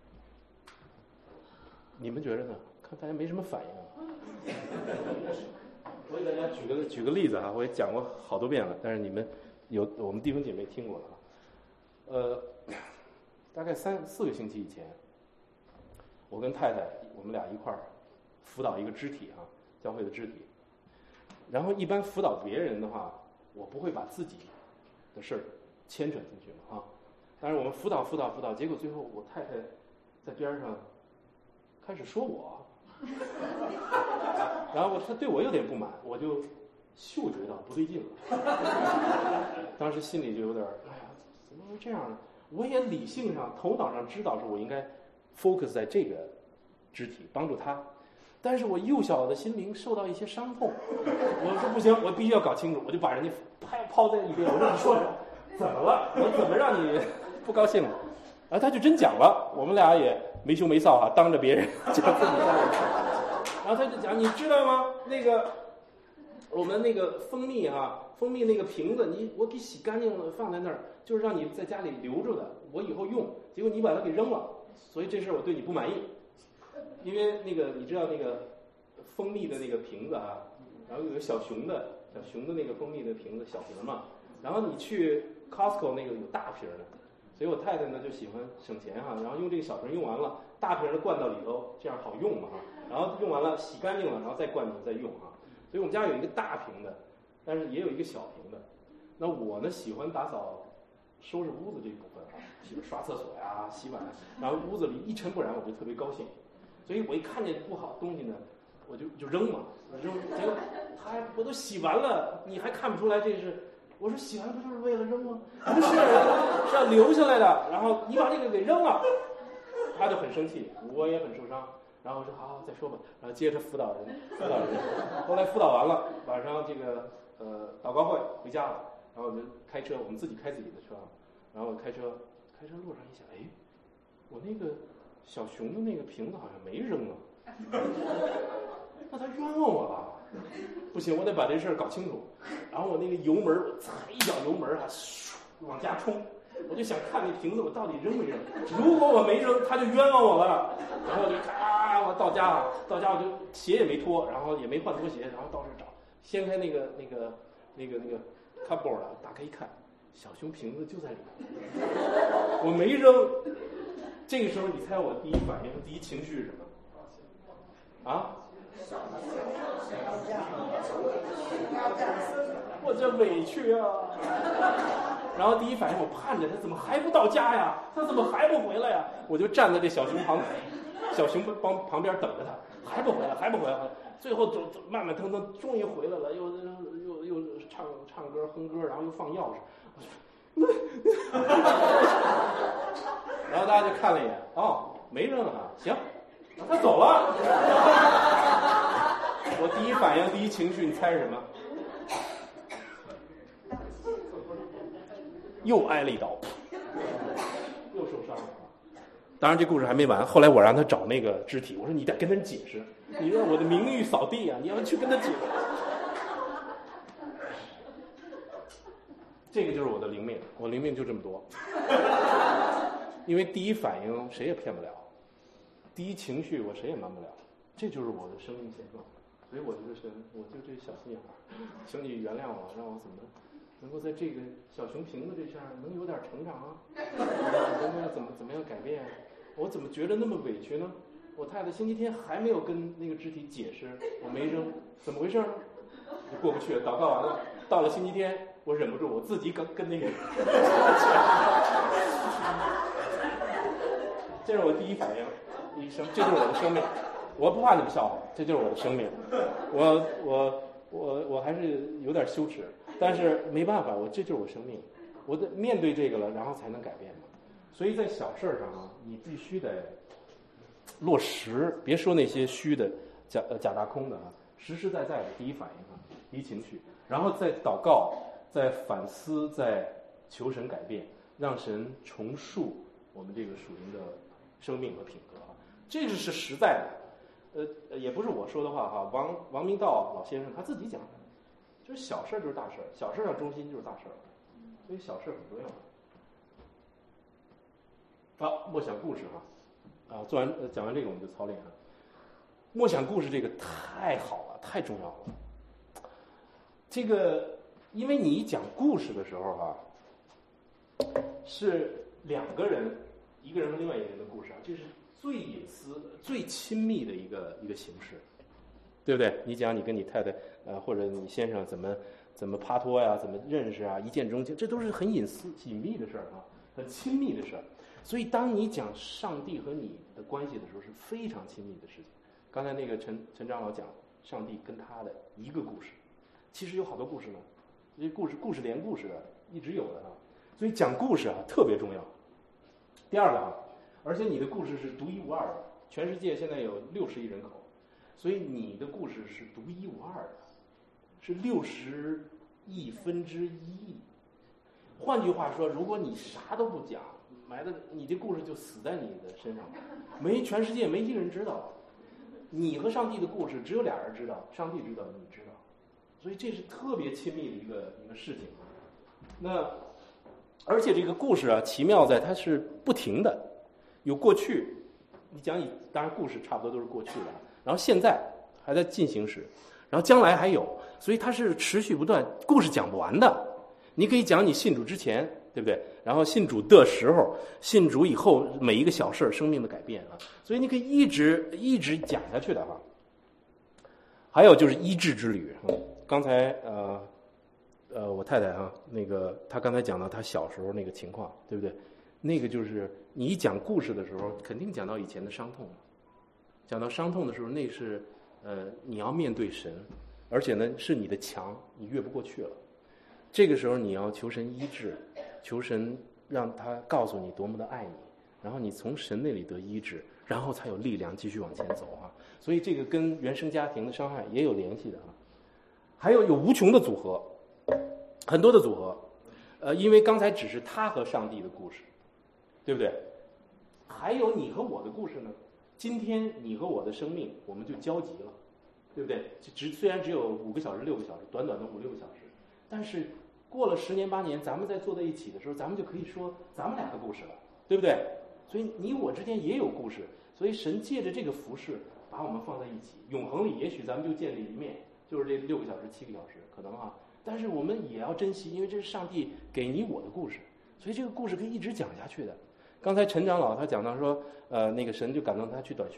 你们觉得呢？看大家没什么反应啊。我给大家举个举个例子啊，我也讲过好多遍了，但是你们有我们弟兄姐妹听过了啊。呃，大概三四个星期以前，我跟太太我们俩一块儿辅导一个肢体啊，教会的肢体。然后一般辅导别人的话，我不会把自己的事儿牵扯进去嘛啊。但是我们辅导辅导辅导，结果最后我太太在边上开始说我，然后她对我有点不满，我就嗅觉到不对劲了。当时心里就有点，哎呀，怎么会这样呢？我也理性上、头脑上知道说我应该 focus 在这个肢体，帮助他，但是我幼小的心灵受到一些伤痛。我说不行，我必须要搞清楚，我就把人家拍抛在一边。我说你说什么？怎么了？我怎么让你不高兴了？然后他就真讲了，我们俩也没羞没臊哈、啊，当着别人讲自己家里。然后他就讲，你知道吗？那个我们那个蜂蜜啊，蜂蜜那个瓶子，你我给洗干净了放在那儿，就是让你在家里留着的，我以后用。结果你把它给扔了，所以这事我对你不满意。因为那个你知道那个蜂蜜的那个瓶子啊，然后有个小熊的小熊的那个蜂蜜的瓶子小瓶嘛，然后你去 Costco 那个有大瓶的。所以我太太呢就喜欢省钱哈、啊，然后用这个小瓶用完了，大瓶的灌到里头，这样好用嘛哈。然后用完了洗干净了，然后再灌进去再用哈。所以我们家有一个大瓶的，但是也有一个小瓶的。那我呢喜欢打扫、收拾屋子这一部分啊，喜欢刷厕所呀、洗碗，然后屋子里一尘不染，我就特别高兴。所以我一看见不好东西呢，我就就扔嘛，我扔。结果他还我都洗完了，你还看不出来这是？我说洗完不就是为了扔吗？不是，是要留下来的。然后你把这个给扔了，他就很生气，我也很受伤。然后我说好好再说吧，然后接着辅导人，辅导人。后来辅导完了，晚上这个呃祷告会回家了，然后我们开车，我们自己开自己的车，然后开车开车路上一想，哎，我那个小熊的那个瓶子好像没扔啊，那他冤枉我了。不行，我得把这事儿搞清楚。然后我那个油门，我踩一脚油门啊，往家冲。我就想看那瓶子我到底扔没扔。如果我没扔，他就冤枉我了。然后我就咔，我到家了，到家我就鞋也没脱，然后也没换拖鞋，然后到这找，掀开那个那个那个那个 cupboard 啊，打开一看，小熊瓶子就在里面，我没扔。这个时候你猜我第一反应和第一情绪是什么？啊？ 我这委屈啊！然后第一反应，我盼着他怎么还不到家呀？他怎么还不回来呀？我就站在这小熊旁，小熊旁旁边等着他，还不回来，还不回来。最后走走慢慢腾腾，终于回来了，又又又又唱唱歌哼歌，然后又放钥匙。然后大家就看了一眼，哦，没扔啊，行，他走了。我第一反应，第一情绪，你猜是什么？又挨了一刀，又受伤了。当然这故事还没完，后来我让他找那个肢体，我说你得跟他解释，你让我的名誉扫地啊，你要去跟他解释。这个就是我的灵命，我灵命就这么多。因为第一反应谁也骗不了，第一情绪我谁也瞒不了，这就是我的生命现状。所以我觉得神，我就这小心眼儿，请你原谅我，让我怎么能够在这个小熊瓶子这下能有点成长啊？能够怎么怎么样改变？我怎么觉得那么委屈呢？我太太星期天还没有跟那个肢体解释，我没扔，怎么回事？就过不去了。祷告完了，到了星期天，我忍不住，我自己跟跟那个，这是我第一反应，一生，这就是我的生命。我不怕你们笑话，这就是我的生命。我我我我还是有点羞耻，但是没办法，我这就是我生命。我得面对这个了，然后才能改变嘛。所以在小事上啊，你必须得落实，别说那些虚的假呃假大空的啊，实实在在的第一反应啊，第一情绪，然后再祷告，再反思，再求神改变，让神重塑我们这个属灵的生命和品格啊，这个是实在的。呃，也不是我说的话哈，王王明道老先生他自己讲的，就是小事就是大事，小事上中心就是大事，所以小事很重要。好，默想故事哈，啊，做完呃讲完这个我们就操练哈。默想故事这个太好了，太重要了。这个，因为你讲故事的时候哈，是两个人，一个人和另外一个人的故事啊，这是最隐私、最亲密的一个一个形式，对不对？你讲你跟你太太呃或者你先生怎么怎么帕托呀，怎么认识啊，一见钟情，这都是很隐私、紧密的事儿啊，很亲密的事儿。所以当你讲上帝和你的关系的时候，是非常亲密的事情。刚才那个陈陈长老讲上帝跟他的一个故事，其实有好多故事呢，这些故事故事连故事的一直有的啊。所以讲故事啊特别重要。第二个啊。而且你的故事是独一无二的，全世界现在有六十亿人口，所以你的故事是独一无二的，是六十亿分之一亿。换句话说，如果你啥都不讲，埋的你这故事就死在你的身上，没全世界没一个人知道。你和上帝的故事只有俩人知道，上帝知道，你知道，所以这是特别亲密的一个一个事情。那而且这个故事啊，奇妙在它是不停的。有过去，你讲你当然故事差不多都是过去的，然后现在还在进行时，然后将来还有，所以它是持续不断，故事讲不完的。你可以讲你信主之前，对不对？然后信主的时候，信主以后每一个小事生命的改变啊，所以你可以一直一直讲下去的哈。还有就是医治之旅，刚才呃呃我太太啊，那个她刚才讲到她小时候那个情况，对不对？那个就是你一讲故事的时候，肯定讲到以前的伤痛。讲到伤痛的时候，那是呃你要面对神，而且呢是你的墙，你越不过去了。这个时候你要求神医治，求神让他告诉你多么的爱你，然后你从神那里得医治，然后才有力量继续往前走啊。所以这个跟原生家庭的伤害也有联系的啊。还有有无穷的组合，很多的组合，呃，因为刚才只是他和上帝的故事。对不对？还有你和我的故事呢？今天你和我的生命，我们就交集了，对不对？只虽然只有五个小时、六个小时，短短的五六个小时，但是过了十年八年，咱们再坐在一起的时候，咱们就可以说咱们俩的故事了，对不对？所以你我之间也有故事，所以神借着这个服事，把我们放在一起。永恒里，也许咱们就见这一面，就是这六个小时、七个小时，可能啊。但是我们也要珍惜，因为这是上帝给你我的故事，所以这个故事可以一直讲下去的。刚才陈长老他讲到说，呃，那个神就感动他去短宣了，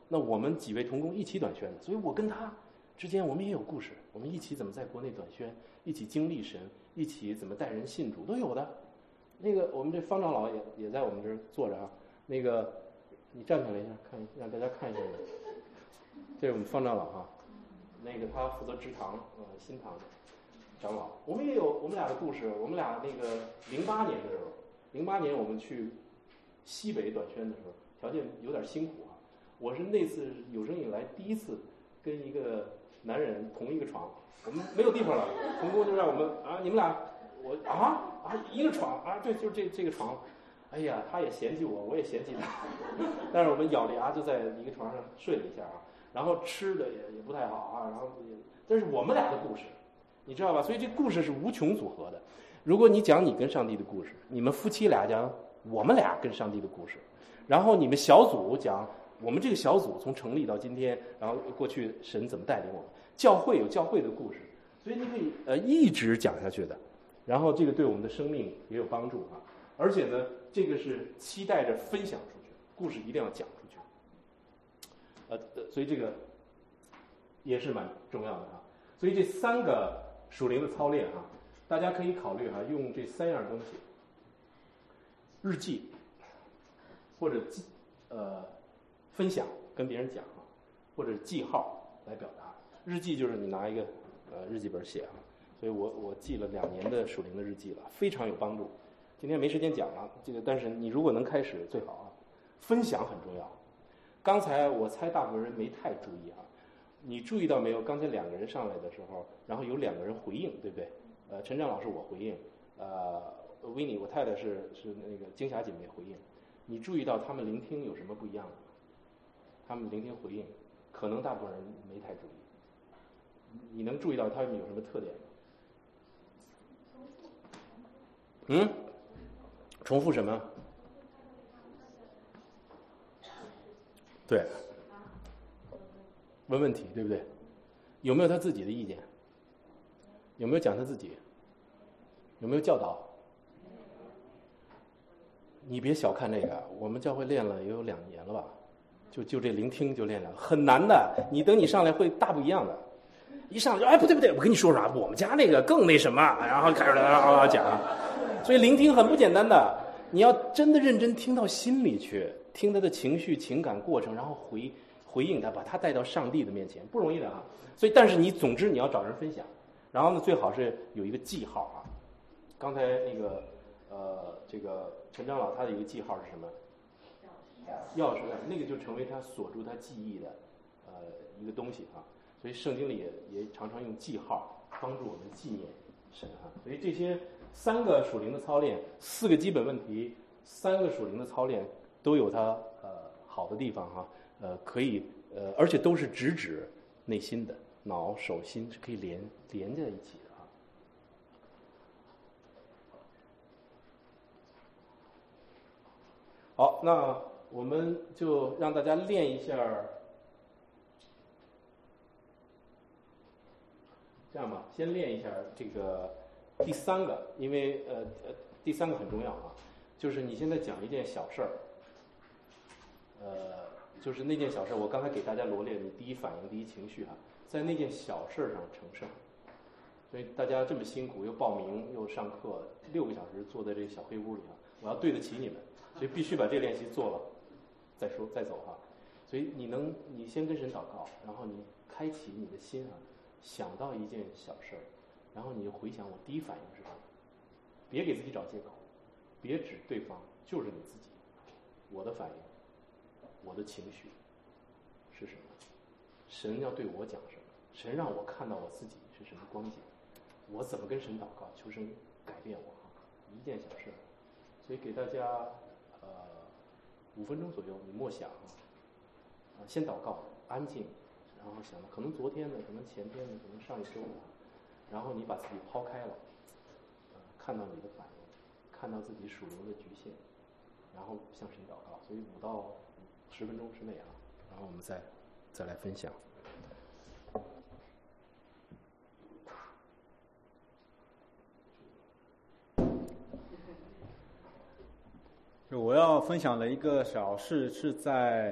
那我们几位同工一起短宣的，所以我跟他之间我们也有故事，我们一起怎么在国内短宣，一起经历神，一起怎么带人信主都有的。那个我们这方长老也也在我们这儿坐着啊，那个你站起来一下，看让大家看一下。这是我们方长老哈，那个他负责支堂，呃，新堂长老。我们也有我们俩的故事。我们俩那个零八年的时候，零八年我们去西北短宣的时候，条件有点辛苦啊。我是那次有生以来第一次跟一个男人同一个床，我们没有地方了，同工就让我们啊，你们俩我啊啊一个床啊，对，就是这这个床。哎呀，他也嫌弃我，我也嫌弃他，但是我们咬着牙就在一个床上睡了一下啊。然后吃的也也不太好啊，然后也，这是我们俩的故事，你知道吧？所以这故事是无穷组合的。如果你讲你跟上帝的故事，你们夫妻俩讲我们俩跟上帝的故事，然后你们小组讲我们这个小组从成立到今天，然后过去神怎么带领我们，教会有教会的故事，所以你可以呃一直讲下去的。然后这个对我们的生命也有帮助啊，而且呢，这个是期待着分享出去，故事一定要讲出去。呃，所以这个也是蛮重要的哈。所以这三个属灵的操练哈，大家可以考虑哈，用这三样东西：日记或者记呃分享跟别人讲啊，或者记号来表达。日记就是你拿一个呃日记本写啊，所以我我记了两年的属灵的日记了，非常有帮助。今天没时间讲了这个，但是你如果能开始最好啊。分享很重要。刚才我猜大部分人没太注意啊，你注意到没有？刚才两个人上来的时候，然后有两个人回应，对不对？呃，陈长老师我回应，呃，维尼我太太是是那个金霞姐妹回应。你注意到他们聆听有什么不一样的吗？他们聆听回应，可能大部分人没太注意。你能注意到他们有什么特点吗？嗯？重复什么？对，问问题，对不对？有没有他自己的意见？有没有讲他自己？有没有教导？你别小看这个，我们教会练了也有两年了吧？就就这聆听就练了，很难的。你等你上来会大不一样的，一上来就哎不对不对，我跟你说说啊，我们家那个更那什么，然后开始啊讲，所以聆听很不简单的。你要真的认真听到心里去，听他的情绪、情感过程，然后回回应他，把他带到上帝的面前，不容易的啊。所以，但是你总之你要找人分享，然后呢，最好是有一个记号啊。刚才那个呃，这个陈长老他的一个记号是什么？钥匙，那个就成为他锁住他记忆的呃一个东西啊。所以圣经里也也常常用记号帮助我们纪念神啊。所以这些。三个属灵的操练，四个基本问题，三个属灵的操练都有它呃好的地方哈，呃可以呃而且都是直指内心的，脑手心是可以连连在一起的啊。好，那我们就让大家练一下，这样吧，先练一下这个。第三个，因为呃呃，第三个很重要啊，就是你现在讲一件小事儿，呃，就是那件小事儿，我刚才给大家罗列你第一反应、第一情绪啊，在那件小事上成圣。所以大家这么辛苦，又报名又上课，六个小时坐在这个小黑屋里啊，我要对得起你们，所以必须把这个练习做了再说再走哈。所以你能，你先跟神祷告，然后你开启你的心啊，想到一件小事儿。然后你就回想我第一反应是什么，别给自己找借口，别指对方，就是你自己。我的反应，我的情绪是什么？神要对我讲什么？神让我看到我自己是什么光景？我怎么跟神祷告，求神改变我？一件小事，所以给大家呃五分钟左右，你默想啊，先祷告，安静，然后想可能昨天的，可能前天的，可能上一周的。然后你把自己抛开了，呃，看到你的反应，看到自己属灵的局限，然后向神祷告。所以五到十分钟之内啊，然后我们再再来分享。 就我要分享的一个小事是在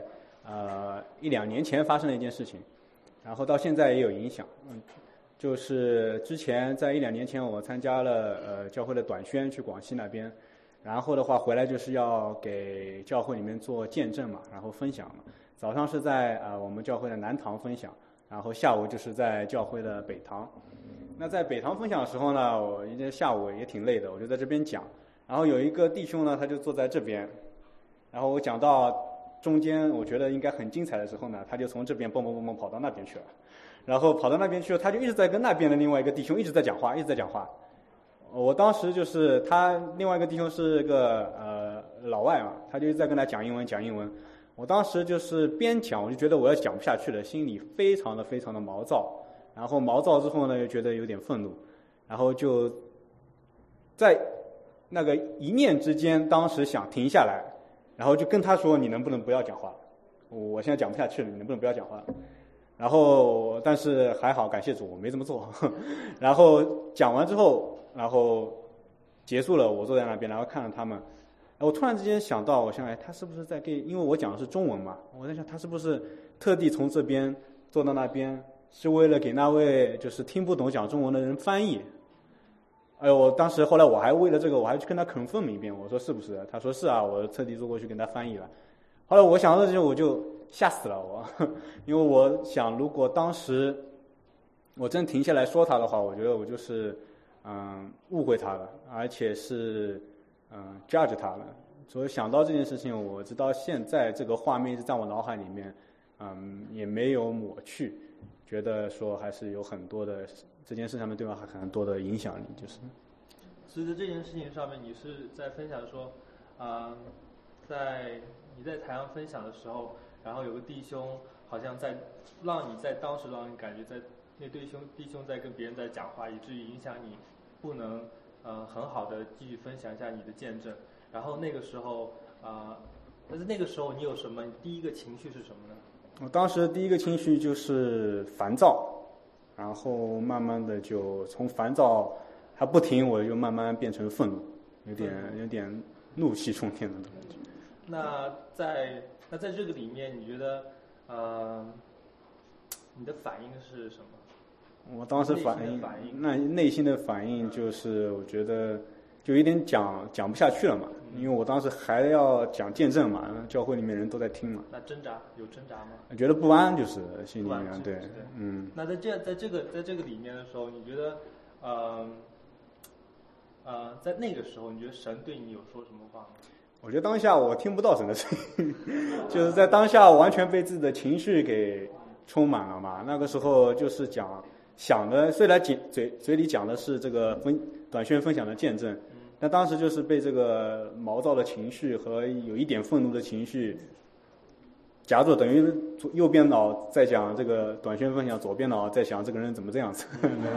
呃一两年前发生的一件事情，然后到现在也有影响。嗯，就是之前在一两年前我参加了呃教会的短宣去广西那边，然后的话回来就是要给教会里面做见证嘛，然后分享嘛。早上是在呃我们教会的南堂分享，然后下午就是在教会的北堂。那在北堂分享的时候呢，我一天下午也挺累的，我就在这边讲。然后有一个弟兄呢，他就坐在这边，然后我讲到中间，我觉得应该很精彩的时候呢，他就从这边蹦蹦蹦蹦跑到那边去了。然后跑到那边去了，他就一直在跟那边的另外一个弟兄一直在讲话，一直在讲话。我当时就是他另外一个弟兄是个呃老外嘛，他就一直在跟他讲英文讲英文。我当时就是边讲，我就觉得我要讲不下去了，心里非常的非常的毛躁。然后毛躁之后呢，又觉得有点愤怒，然后就在那个一念之间，当时想停下来，然后就跟他说：“你能不能不要讲话？我现在讲不下去了，你能不能不要讲话？”然后，但是还好，感谢主，我没这么做。然后讲完之后，然后结束了，我坐在那边，然后看着他们。我突然之间想到，我想，哎，他是不是在给？因为我讲的是中文嘛，我在想他是不是特地从这边坐到那边，是为了给那位就是听不懂讲中文的人翻译？哎呦，我当时后来我还为了这个，我还去跟他 confirm 一遍，我说是不是？他说是啊，我特地坐过去跟他翻译了。后来我想到这些，我就吓死了我，因为我想，如果当时我真停下来说他的话，我觉得我就是嗯误会他了，而且是嗯 judge 他了。所以想到这件事情，我直到现在这个画面一直在我脑海里面，嗯，也没有抹去，觉得说还是有很多的这件事上面对我还很多的影响力，就是。 所以在这件事情上面，你是在分享说，啊、呃，在你在台上分享的时候，然后有个弟兄好像在让你在当时让你感觉在那弟兄弟兄在跟别人在讲话，以至于影响你不能呃很好的继续分享一下你的见证。然后那个时候啊、呃，但是那个时候你有什么？你第一个情绪是什么呢？ 我当时第一个情绪就是烦躁，然后慢慢的就从烦躁还不停，我就慢慢变成愤怒，有点有点怒气冲天的感觉。 那在那在这个里面，你觉得呃你的反应是什么？ 我当时反应，那内心的反应就是我觉得就有点讲讲不下去了嘛，因为我当时还要讲见证嘛，教会里面人都在听嘛。 那挣扎有挣扎吗？ 我觉得不安，就是心里面对，嗯。 那在这在这个在这个里面的时候，你觉得呃呃在那个时候，你觉得神对你有说什么话吗？ 我觉得当下我听不到神的声音，就是在当下完全被自己的情绪给充满了嘛。那个时候就是讲想的，虽然嘴嘴嘴里讲的是这个分短宣分享的见证，但当时就是被这个毛躁的情绪和有一点愤怒的情绪夹住，等于右边脑在讲这个短宣分享，左边脑在想这个人怎么这样子。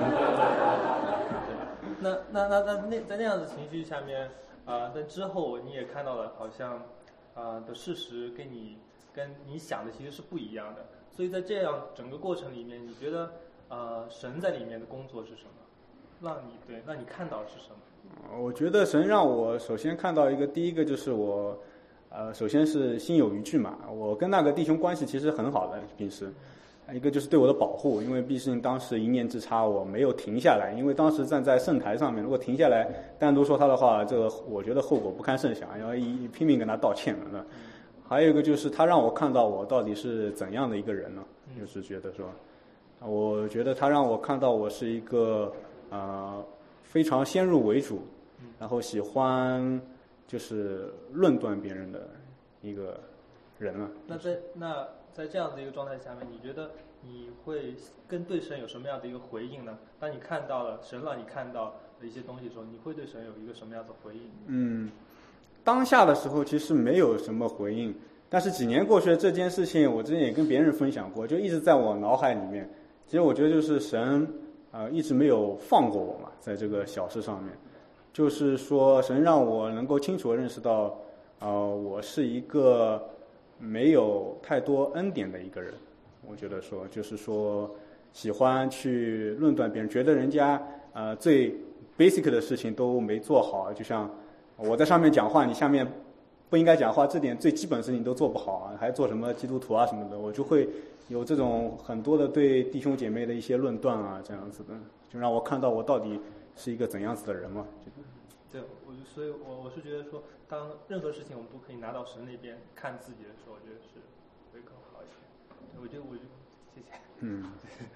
那那那那那在那样的情绪下面啊、呃，但之后你也看到了，好像啊、呃、的事实跟你跟你想的其实是不一样的。所以在这样整个过程里面，你觉得呃神在里面的工作是什么？让你对，让你看到的是什么？ 我觉得神让我首先看到一个，第一个就是我，呃，首先是心有余惧嘛。我跟那个弟兄关系其实很好的，平时，一个就是对我的保护，因为毕竟当时一念之差，我没有停下来，因为当时站在圣台上面，如果停下来单独说他的话，这个我觉得后果不堪设想，要一拼命跟他道歉了，是吧？还有一个就是他让我看到我到底是怎样的一个人呢？就是觉得说，我觉得他让我看到我是一个呃非常先入为主，然后喜欢就是论断别人的一个人了。 那在那在这样的一个状态下面，你觉得你会跟对神有什么样的一个回应呢？当你看到了神让你看到的一些东西的时候，你会对神有一个什么样的回应？ 嗯，当下的时候其实没有什么回应，但是几年过去了，这件事情我之前也跟别人分享过，就一直在我脑海里面。其实我觉得就是神呃一直没有放过我嘛，在这个小事上面，就是说神让我能够清楚地认识到，呃，我是一个没有太多恩典的一个人。我觉得说就是说喜欢去论断别人，觉得人家呃最 basic 的事情都没做好，就像我在上面讲话，你下面不应该讲话，这点最基本的事情都做不好啊，还做什么基督徒啊什么的，我就会有这种很多的对弟兄姐妹的一些论断啊，这样子的，就让我看到我到底是一个怎样子的人嘛。 对，我就所以我我是觉得说，当任何事情我们都可以拿到神那边看自己的时候，我觉得是会更好一点。我觉得我就谢谢。 嗯。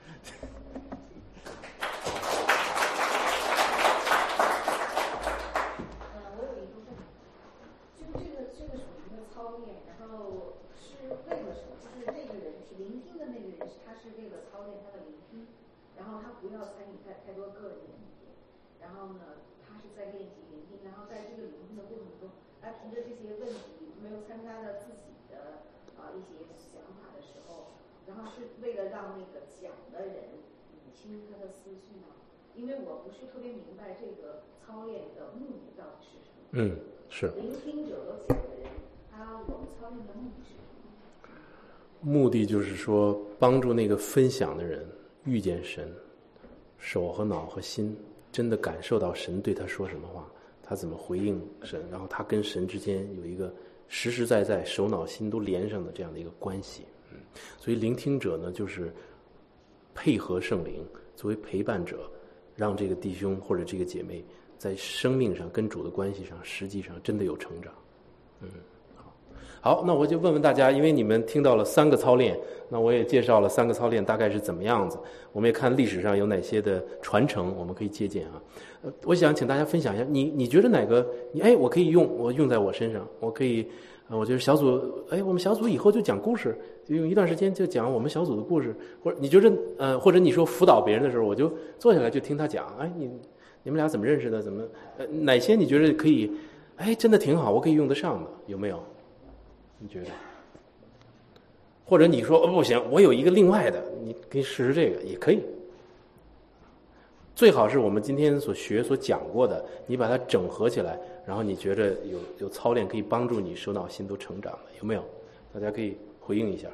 操练，然后是为了什么？就是这个人是聆听的那个人，他是为了操练他的聆听，然后他不要参与太太多个人的意见，然后呢，他是在练习聆听，然后在这个聆听的过程中，他提着这些问题，没有参加了自己的啊、呃、一些想法的时候，然后是为了让那个讲的人理清他的思绪吗？因为我不是特别明白这个操练的目的到底是什么。 嗯，是。 聆听者和讲的人。他我们操练的目的是什么？ 目的就是说，帮助那个分享的人遇见神，手和脑和心真的感受到神对他说什么话，他怎么回应神，然后他跟神之间有一个实实在在手脑心都连上的这样的一个关系。嗯，所以聆听者呢，就是配合圣灵，作为陪伴者，让这个弟兄或者这个姐妹在生命上跟主的关系上，实际上真的有成长。嗯。好，那我就问问大家，因为你们听到了三个操练，那我也介绍了三个操练大概是怎么样子。我们也看历史上有哪些的传承，我们可以借鉴啊。呃，我想请大家分享一下，你你觉得哪个？你哎，我可以用，我用在我身上，我可以，呃，我觉得小组，哎，我们小组以后就讲故事，就用一段时间就讲我们小组的故事，或者你觉得，呃，或者你说辅导别人的时候，我就坐下来就听他讲，哎，你你们俩怎么认识的？怎么？呃，哪些你觉得可以？哎，真的挺好，我可以用得上的，有没有？你觉得？或者你说哦不行，我有一个另外的，你可以试试这个也可以。最好是我们今天所学所讲过的，你把它整合起来，然后你觉得有有操练可以帮助你手脑心都成长的，有没有？大家可以回应一下。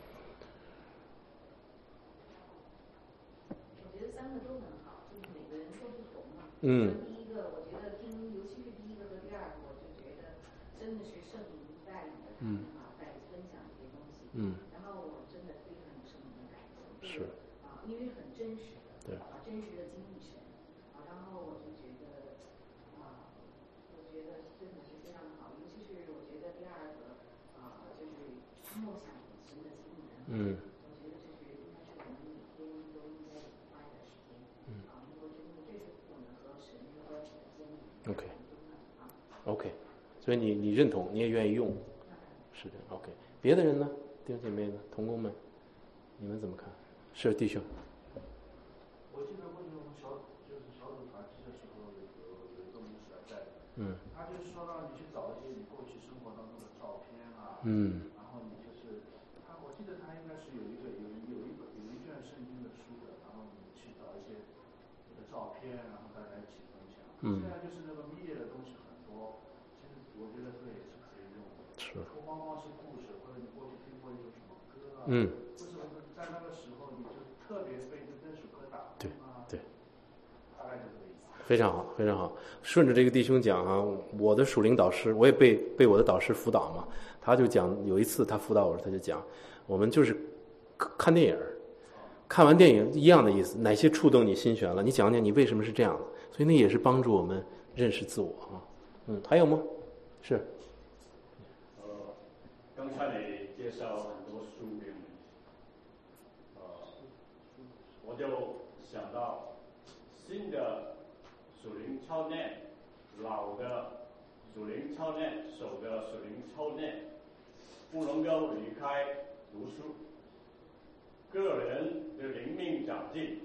我觉得三个都很好，就是每个人都不同嘛。 嗯。 第一个，我觉得听，尤其是第一个和第二个，我就觉得真的是圣灵带领的他们啊，在分享这些东西。 嗯。 然后我真的非常有圣灵的感动。 是。 啊，因为很真实的。 对。 啊，真实的经历神。啊，然后我就觉得，啊，我觉得真的是非常好。尤其是我觉得第二个，啊，就是默想神的经文。 嗯。 我觉得这是应该是我们每天都应该花一点时间。嗯。啊，因为真的这是我们和神和关系的建立。 OK。OK， 所以你你认同，你也愿意用，是的。OK， 别的人呢？弟兄姐妹呢？同工们，你们怎么看？是弟兄。 我记得过去我们小就是小组团契的时候，有有有一个牧师来带， 嗯， 他就是说让你去找一些你过去生活当中的照片啊， 嗯， 然后你就是他，我记得他应该是有一个有有一本有一卷圣经的书的，然后你去找一些你的照片，然后大家一起分享。 嗯， 现在就是那个密页的东西很多，其实我觉得这个也是可以用的， 是， 不光光是故事，或者你过去听过一首什么歌啊， 嗯， 为什么在那个时候你就特别被这首歌打动啊？ 对，对， 大概就这个意思。 非常好，非常好。顺着这个弟兄讲啊，我的属灵导师，我也被被我的导师辅导嘛，他就讲，有一次他辅导我，他就讲，我们就是看电影，看完电影一样的意思，哪些触动你心弦了？你讲讲你为什么是这样的？所以那也是帮助我们认识自我啊。嗯，还有吗？是。 呃，刚才你介绍很多书给我们，呃，我就想到新的属灵操练，老的属灵操练，手的属灵操练，不能够离开读书。个人的灵命长进，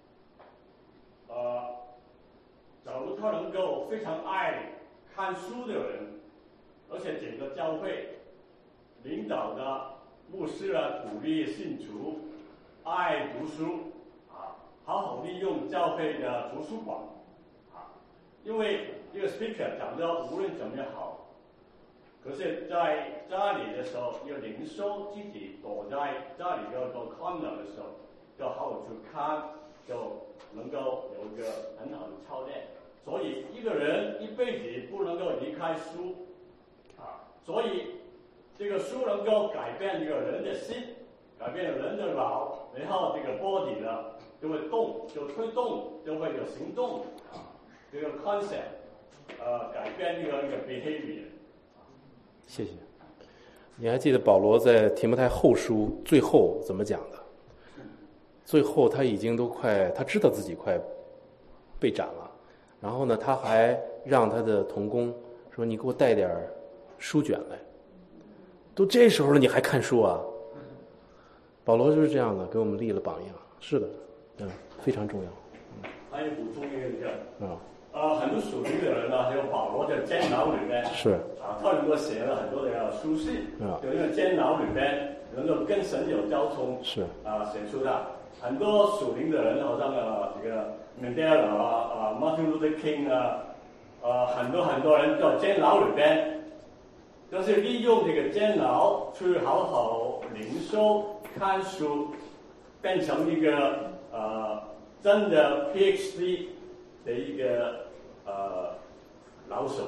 呃，假如他能够非常爱看书的人，而且整个教会领导的牧师啊，鼓励信徒爱读书啊，好好利用教会的图书馆啊，因为这个 speaker 讲的无论怎么样好，可是在家里的时候要领受自己躲在家里要做 corner 的时候，要好好去看，就能够有一个很好的操练。所以一个人一辈子不能够离开书啊， 所以这个书能够改变这个人的心，改变人的脑，然后这个 body 呢就会动，就推动，就会有行动啊，这个 concept 呃改变这个一个 behavior。 谢谢。你还记得保罗在提摩太后书最后怎么讲的？最后他已经都快，他知道自己快被斩了，然后呢，他还让他的同工说：“你给我带点书卷来。”都这时候了，你还看书啊？保罗就是这样的，给我们立了榜样。是的，嗯，非常重要。 嗯、还有补充一个， 嗯。 呃，很多属灵的人呢，还有保罗在监牢里面， 是啊，他能够写了很多的书信， 啊， 就因为监牢里面能够跟神有交通， 是啊，写出的很多属灵的人，好像啊这个 Mandela 啊啊 Martin Luther King 啊，啊很多很多人在监牢里边，都是利用这个监牢去好好灵修、看书，变成一个呃真的 P H D 的一个呃老手。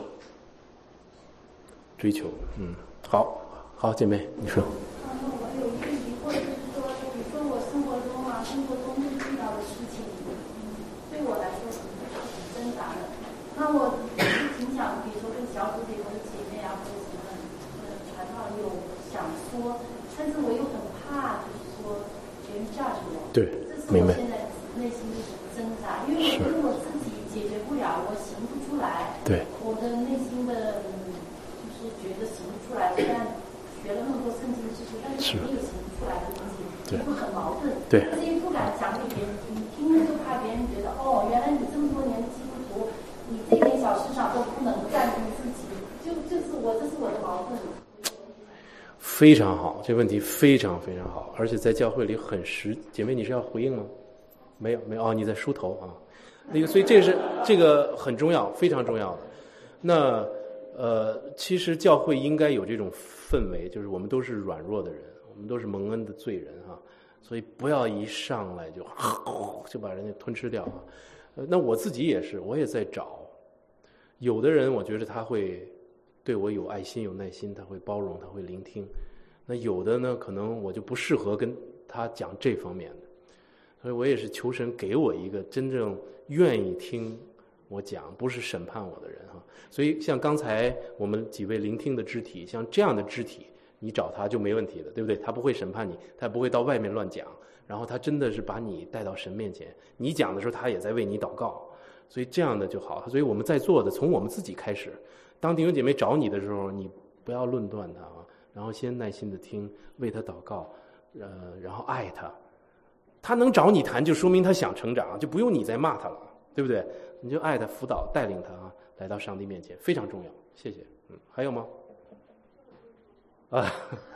追求，嗯，好，好，姐妹，你说。 嗯，我有一个疑惑，就是说，比如说我生活中啊，生活中遇到的事情，嗯，对我来说可能是挺挣扎的。那我挺想，比如说跟小组里头的姐妹啊，或者什么呃传道有想说，但是我又很怕，就是说别人 judge 我。 对， 这是我现在内心的挣扎，因为我觉得我自己解决不了，我行不出来。 对。 我的内心的嗯，就是觉得行不出来，虽然学了那么多圣经知识，但是没有行不出来的东西，就会很矛盾。 对。 但是又不敢讲给别人听，听了就怕别人觉得哦，原来你这么多年的基督徒，你这点小事上都不能干预自己，就就是我，这是我的矛盾。 非常好，这问题非常非常好，而且在教会里很实。姐妹，你是要回应吗？没有，没有哦，你在梳头啊。那个，所以这是这个很重要，非常重要的。那呃，其实教会应该有这种氛围，就是我们都是软弱的人，我们都是蒙恩的罪人啊，所以不要一上来就就把人家吞吃掉啊。呃，那我自己也是，我也在找。有的人我觉得他会对我有爱心、有耐心，他会包容，他会聆听。那有的呢，可能我就不适合跟他讲这方面的。所以我也是求神给我一个真正愿意听我讲，不是审判我的人哈。所以像刚才我们几位聆听的肢体，像这样的肢体，你找他就没问题的，对不对？他不会审判你，他不会到外面乱讲，然后他真的是把你带到神面前，你讲的时候他也在为你祷告，所以这样的就好。所以我们在座的从我们自己开始，当弟兄姐妹找你的时候，你不要论断他啊，然后先耐心的听，为他祷告，呃，然后爱他。他能找你谈，就说明他想成长，就不用你再骂他了，对不对？你就爱他、辅导、带领他啊，来到上帝面前，非常重要。谢谢。嗯，还有吗？啊，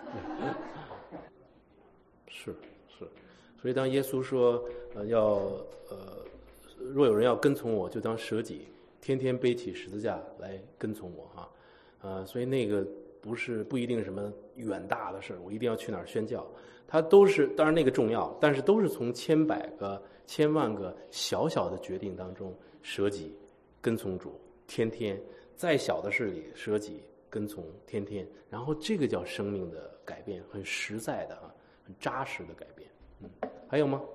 是是，所以当耶稣说，呃，要呃，若有人要跟从我，就当舍己，天天背起十字架来跟从我哈，呃，所以那个不是不一定什么远大的事，我一定要去哪儿宣教。它都是，当然那个重要，但是都是从千百个、千万个小小的决定当中舍己，跟从主，天天再小的事里舍己跟从，天天，然后这个叫生命的改变，很实在的啊，很扎实的改变。嗯，还有吗？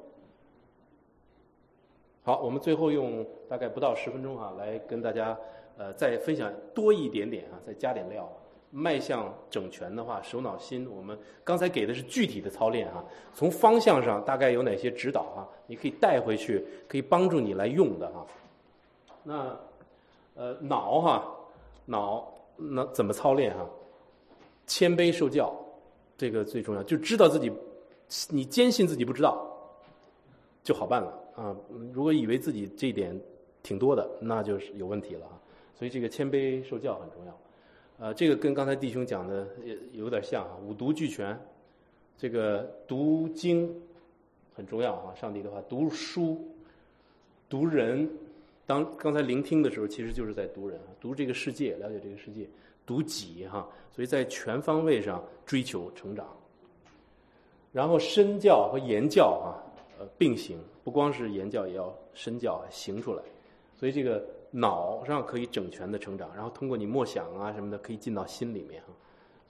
好，我们最后用大概不到十分钟啊，来跟大家呃再分享多一点点啊，再加点料。迈向整全的话，手脑心，我们刚才给的是具体的操练啊，从方向上大概有哪些指导啊，你可以带回去，可以帮助你来用的啊。那呃脑哈，脑那怎么操练哈？谦卑受教，这个最重要，就知道自己，你坚信自己不知道，就好办了啊。如果以为自己这一点挺多的，那就是有问题了啊。所以这个谦卑受教很重要。呃，这个跟刚才弟兄讲的也有点像啊，五读俱全，这个读经很重要啊，上帝的话，读书、读人，当刚才聆听的时候，其实就是在读人啊，读这个世界，了解这个世界，读己哈，所以在全方位上追求成长。然后身教和言教啊，呃并行，不光是言教，也要身教行出来，所以这个脑上可以整全的成长，然后通过你默想啊什么的，可以进到心里面啊。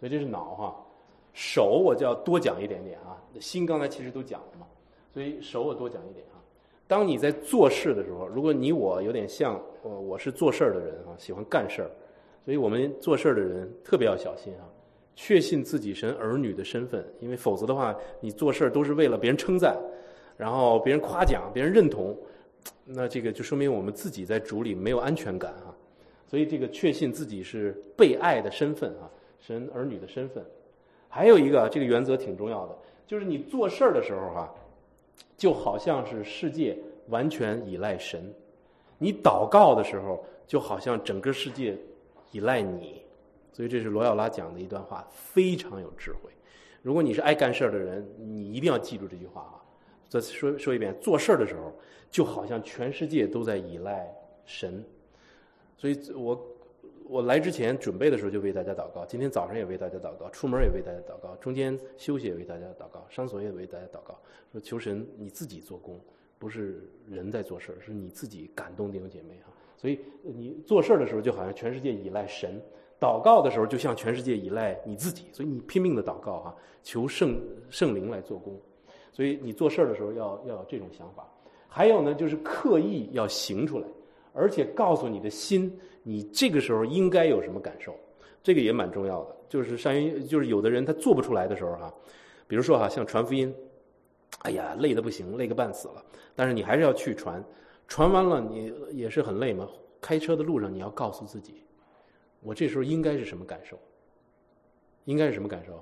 所以这是脑哈。手我就要多讲一点点啊，心刚才其实都讲了嘛，所以手我多讲一点啊。当你在做事的时候，如果你我有点像，呃，我是做事儿的人啊，喜欢干事儿，所以我们做事儿的人特别要小心啊，确信自己神儿女的身份，因为否则的话，你做事儿都是为了别人称赞，然后别人夸奖，别人认同，那这个就说明我们自己在主里没有安全感啊。所以这个确信自己是被爱的身份啊，神儿女的身份。还有一个这个原则挺重要的，就是你做事儿的时候哈、啊，就好像是世界完全依赖神；你祷告的时候，就好像整个世界依赖你。所以这是罗耀拉讲的一段话，非常有智慧。如果你是爱干事儿的人，你一定要记住这句话啊！再说说一遍，做事儿的时候，就好像全世界都在依赖神。所以我。我来之前准备的时候就为大家祷告，今天早上也为大家祷告，出门也为大家祷告，中间休息也为大家祷告，上所也为大家祷告，说求神你自己做工，不是人在做事，是你自己感动弟兄姐妹哈。所以你做事的时候就好像全世界依赖神，祷告的时候就像全世界依赖你自己，所以你拼命的祷告哈，求圣圣灵来做工。所以你做事的时候要要有这种想法。还有呢，就是刻意要行出来，而且告诉你的心。你这个时候应该有什么感受，这个也蛮重要的。就是善于，就是有的人他做不出来的时候哈，比如说哈，像传福音，哎呀，累得不行，累个半死了，但是你还是要去传，传完了你也是很累嘛。开车的路上你要告诉自己，我这时候应该是什么感受？应该是什么感受？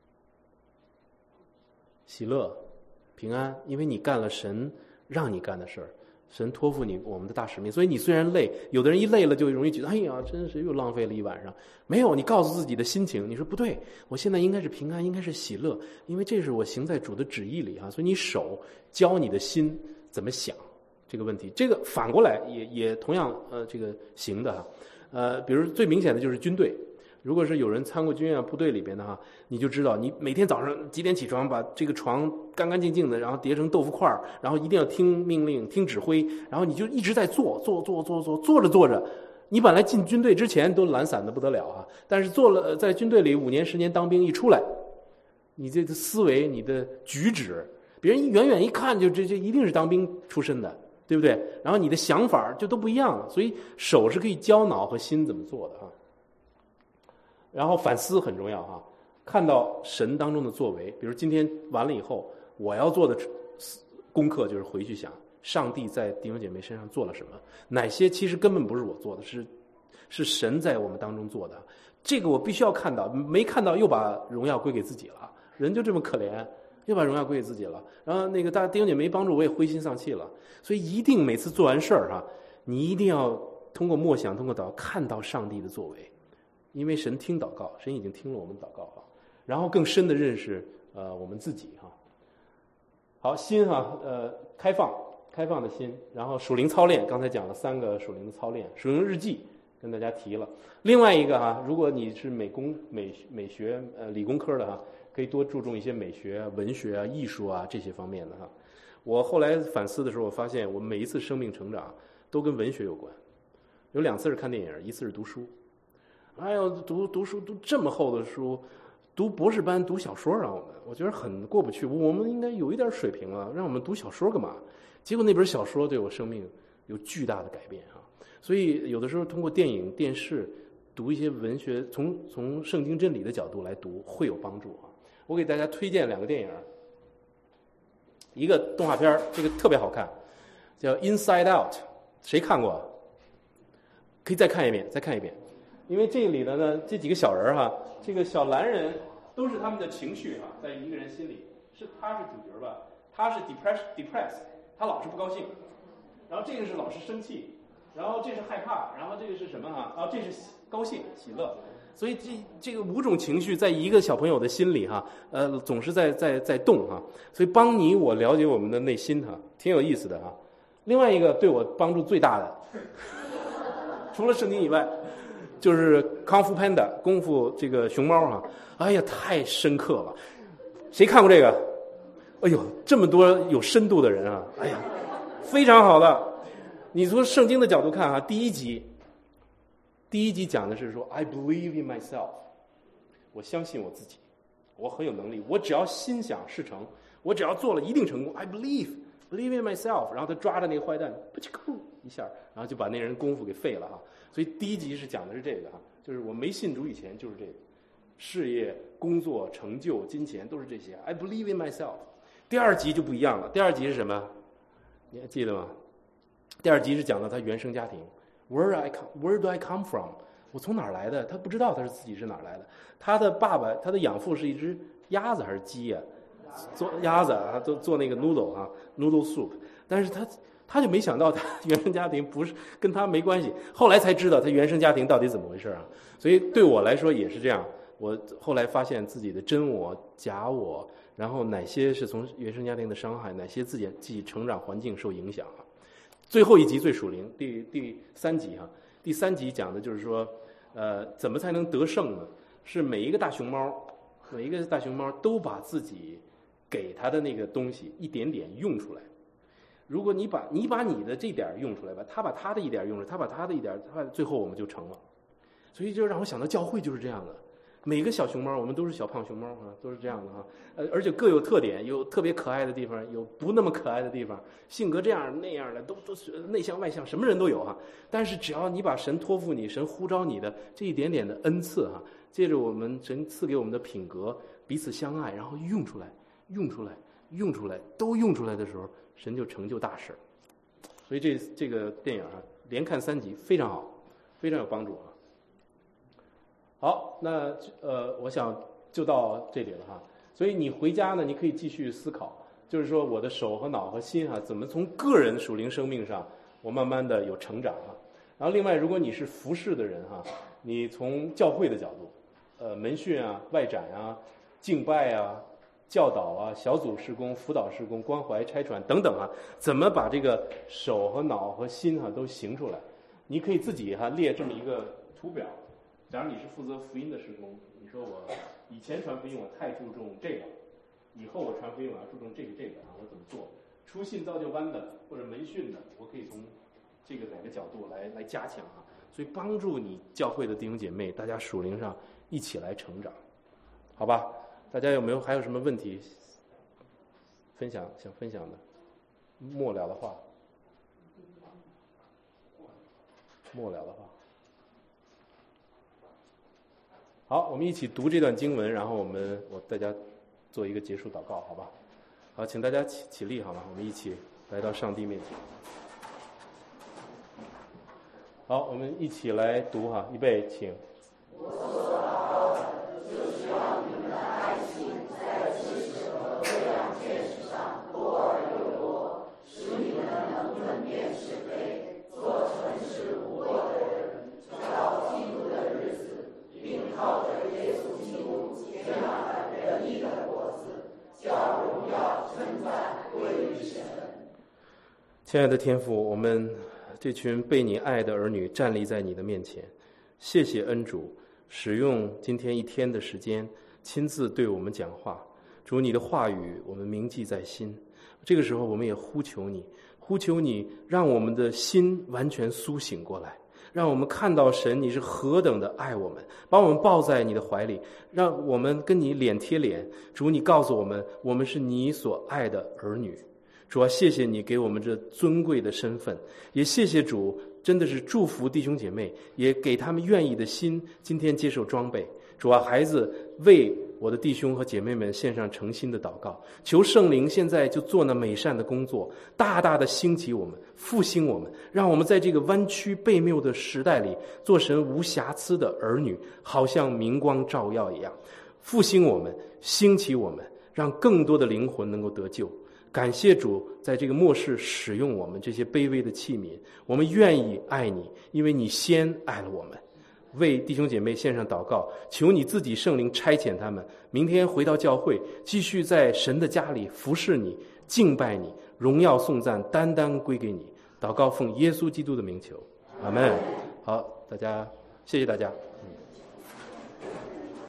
喜乐、平安，因为你干了神让你干的事儿。神托付你我们的大使命，所以你虽然累，有的人一累了就容易觉得，哎呀，真是又浪费了一晚上。没有，你告诉自己的心情，你说不对，我现在应该是平安，应该是喜乐，因为这是我行在主的旨意里啊。所以你手教你的心怎么想这个问题，这个反过来也也同样呃这个行的哈。呃，比如最明显的就是军队。如果是有人参过军啊部队里边的哈，你就知道你每天早上几点起床，把这个床干干净净的，然后叠成豆腐块，然后一定要听命令听指挥，然后你就一直在做做做做做做着做着，你本来进军队之前都懒散的不得了啊，但是做了在军队里五年十年当兵一出来，你这个思维你的举止，别人远远一看就这这一定是当兵出身的，对不对？然后你的想法就都不一样了，所以手是可以教脑和心怎么做的啊。然后反思很重要哈，看到神当中的作为，比如今天完了以后，我要做的功课就是回去想，上帝在弟兄姐妹身上做了什么，哪些其实根本不是我做的，是是神在我们当中做的，这个我必须要看到，没看到又把荣耀归给自己了，人就这么可怜，又把荣耀归给自己了。然后那个大家弟兄姐妹没帮助，我也灰心丧气了。所以一定每次做完事儿哈，你一定要通过默想，通过祷告看到上帝的作为。因为神听祷告，神已经听了我们祷告啊，然后更深的认识呃我们自己哈。好，心哈呃开放开放的心，然后属灵操练，刚才讲了三个属灵的操练，属灵日记跟大家提了。另外一个哈，如果你是美工美美学呃理工科的哈，可以多注重一些美学、文学啊、艺术啊这些方面的哈。我后来反思的时候，我发现我每一次生命成长都跟文学有关，有两次是看电影，一次是读书。哎呦，读读书读这么厚的书，读博士班读小说让我们，我觉得很过不去。我们应该有一点水平了，让我们读小说干嘛？结果那本小说对我生命有巨大的改变啊！所以有的时候通过电影、电视读一些文学，从从圣经真理的角度来读会有帮助啊！我给大家推荐两个电影，一个动画片，这个特别好看，叫《Inside Out》，谁看过？可以再看一遍，再看一遍。因为这里的呢，这几个小人哈，这个小蓝人都是他们的情绪哈，在一个人心里，是他是主角吧？他是 depress depress， 他老是不高兴，然后这个是老是生气，然后这是害怕，然后这个是什么哈？啊，这是高兴喜乐，所以这这个五种情绪在一个小朋友的心里哈，呃，总是在在在动哈，所以帮你我了解我们的内心哈，挺有意思的哈。另外一个对我帮助最大的，除了圣经以外。就是康夫 Panda 功夫这个熊猫哈，哎呀太深刻了，谁看过这个？哎呦，这么多有深度的人啊，哎呀，非常好的。你从圣经的角度看哈，第一集，第一集讲的是说 I believe in myself， 我相信我自己，我很有能力，我只要心想事成，我只要做了一定成功 ，I believe believe in myself。然后他抓着那个坏蛋，噗一下，然后就把那人功夫给废了哈。所以第一集是讲的是这个哈，就是我没信主以前就是这个，事业、工作、成就、金钱都是这些 ，I believe in myself。第二集就不一样了，第二集是什么？你还记得吗？第二集是讲到他原生家庭 ，Where I come, Where do I come from？ 我从哪儿来的？他不知道他是自己是哪儿来的。他的爸爸，他的养父是一只鸭子还是鸡呀、啊？做鸭子啊，做做那个 noodle 啊 ，noodle soup。但是他他就没想到他原生家庭不是跟他没关系，后来才知道他原生家庭到底怎么回事啊。所以对我来说也是这样，我后来发现自己的真我、假我。然后哪些是从原生家庭的伤害，哪些自己自己成长环境受影响啊？最后一集最属灵，第第三集哈、啊，第三集讲的就是说，呃，怎么才能得胜呢？是每一个大熊猫，每一个大熊猫都把自己给他的那个东西一点点用出来。如果你把你把你的这点用出来吧，他把他的一点用出来，他把他的一点，他最后我们就成了。所以就让我想到教会就是这样的。每个小熊猫，我们都是小胖熊猫啊，都是这样的哈。呃，而且各有特点，有特别可爱的地方，有不那么可爱的地方，性格这样那样的，都都是内向外向，什么人都有哈。但是只要你把神托付你，神呼召你的这一点点的恩赐哈，借着我们神赐给我们的品格，彼此相爱，然后用出来，用出来，用出来，都用出来的时候，神就成就大事。所以这这个电影啊，连看三集非常好，非常有帮助啊。好，那呃，我想就到这里了哈。所以你回家呢，你可以继续思考，就是说我的手和脑和心哈，怎么从个人属灵生命上，我慢慢的有成长哈。然后另外，如果你是服侍的人哈，你从教会的角度，呃，门训啊、外展啊、敬拜啊、教导啊、小组事工、辅导事工、关怀、拆传等等啊，怎么把这个手和脑和心哈都行出来？你可以自己哈列这么一个图表。假如你是负责福音的事工，你说我以前传福音我太注重这个，以后我传福音我要注重这个这个啊，我怎么做？初信造就班的或者门训的，我可以从这个哪个角度来来加强啊？所以帮助你教会的弟兄姐妹，大家属灵上一起来成长，好吧？大家有没有还有什么问题分享想分享的？末了的话，末了的话。好，我们一起读这段经文，然后我们我大家做一个结束祷告，好吧？好，请大家起起立，好吗？我们一起来到上帝面前。好，我们一起来读哈，预备，请。 我所祷告的，就希望你们的爱心在知识和各样见识上多而又多，使你们能分辨是非，做诚实无过的人，照基督的日子，并靠着耶稣基督结满了仁义的果子，叫荣耀称赞归于神。 亲爱的天父，我们这群被你爱的儿女站立在你的面前，谢谢恩主使用今天一天的时间亲自对我们讲话。主，你的话语我们铭记在心，这个时候我们也呼求你，呼求你让我们的心完全苏醒过来，让我们看到神你是何等的爱我们，把我们抱在你的怀里，让我们跟你脸贴脸。主，你告诉我们，我们是你所爱的儿女。主啊，谢谢你给我们这尊贵的身份，也谢谢主，真的是祝福弟兄姐妹，也给他们愿意的心，今天接受装备。主啊，孩子为我的弟兄和姐妹们献上诚心的祷告，求圣灵现在就做那美善的工作，大大的兴起我们，复兴我们，让我们在这个弯曲悖谬的时代里，做神无瑕疵的儿女，好像明光照耀一样，复兴我们，兴起我们，让更多的灵魂能够得救。感谢主在这个末世使用我们这些卑微的器皿，我们愿意爱你，因为你先爱了我们。为弟兄姐妹献上祷告，求你自己圣灵差遣他们，明天回到教会，继续在神的家里服侍你，敬拜你，荣耀颂赞单单归给你。祷告奉耶稣基督的名求，阿们。好，大家谢谢大家。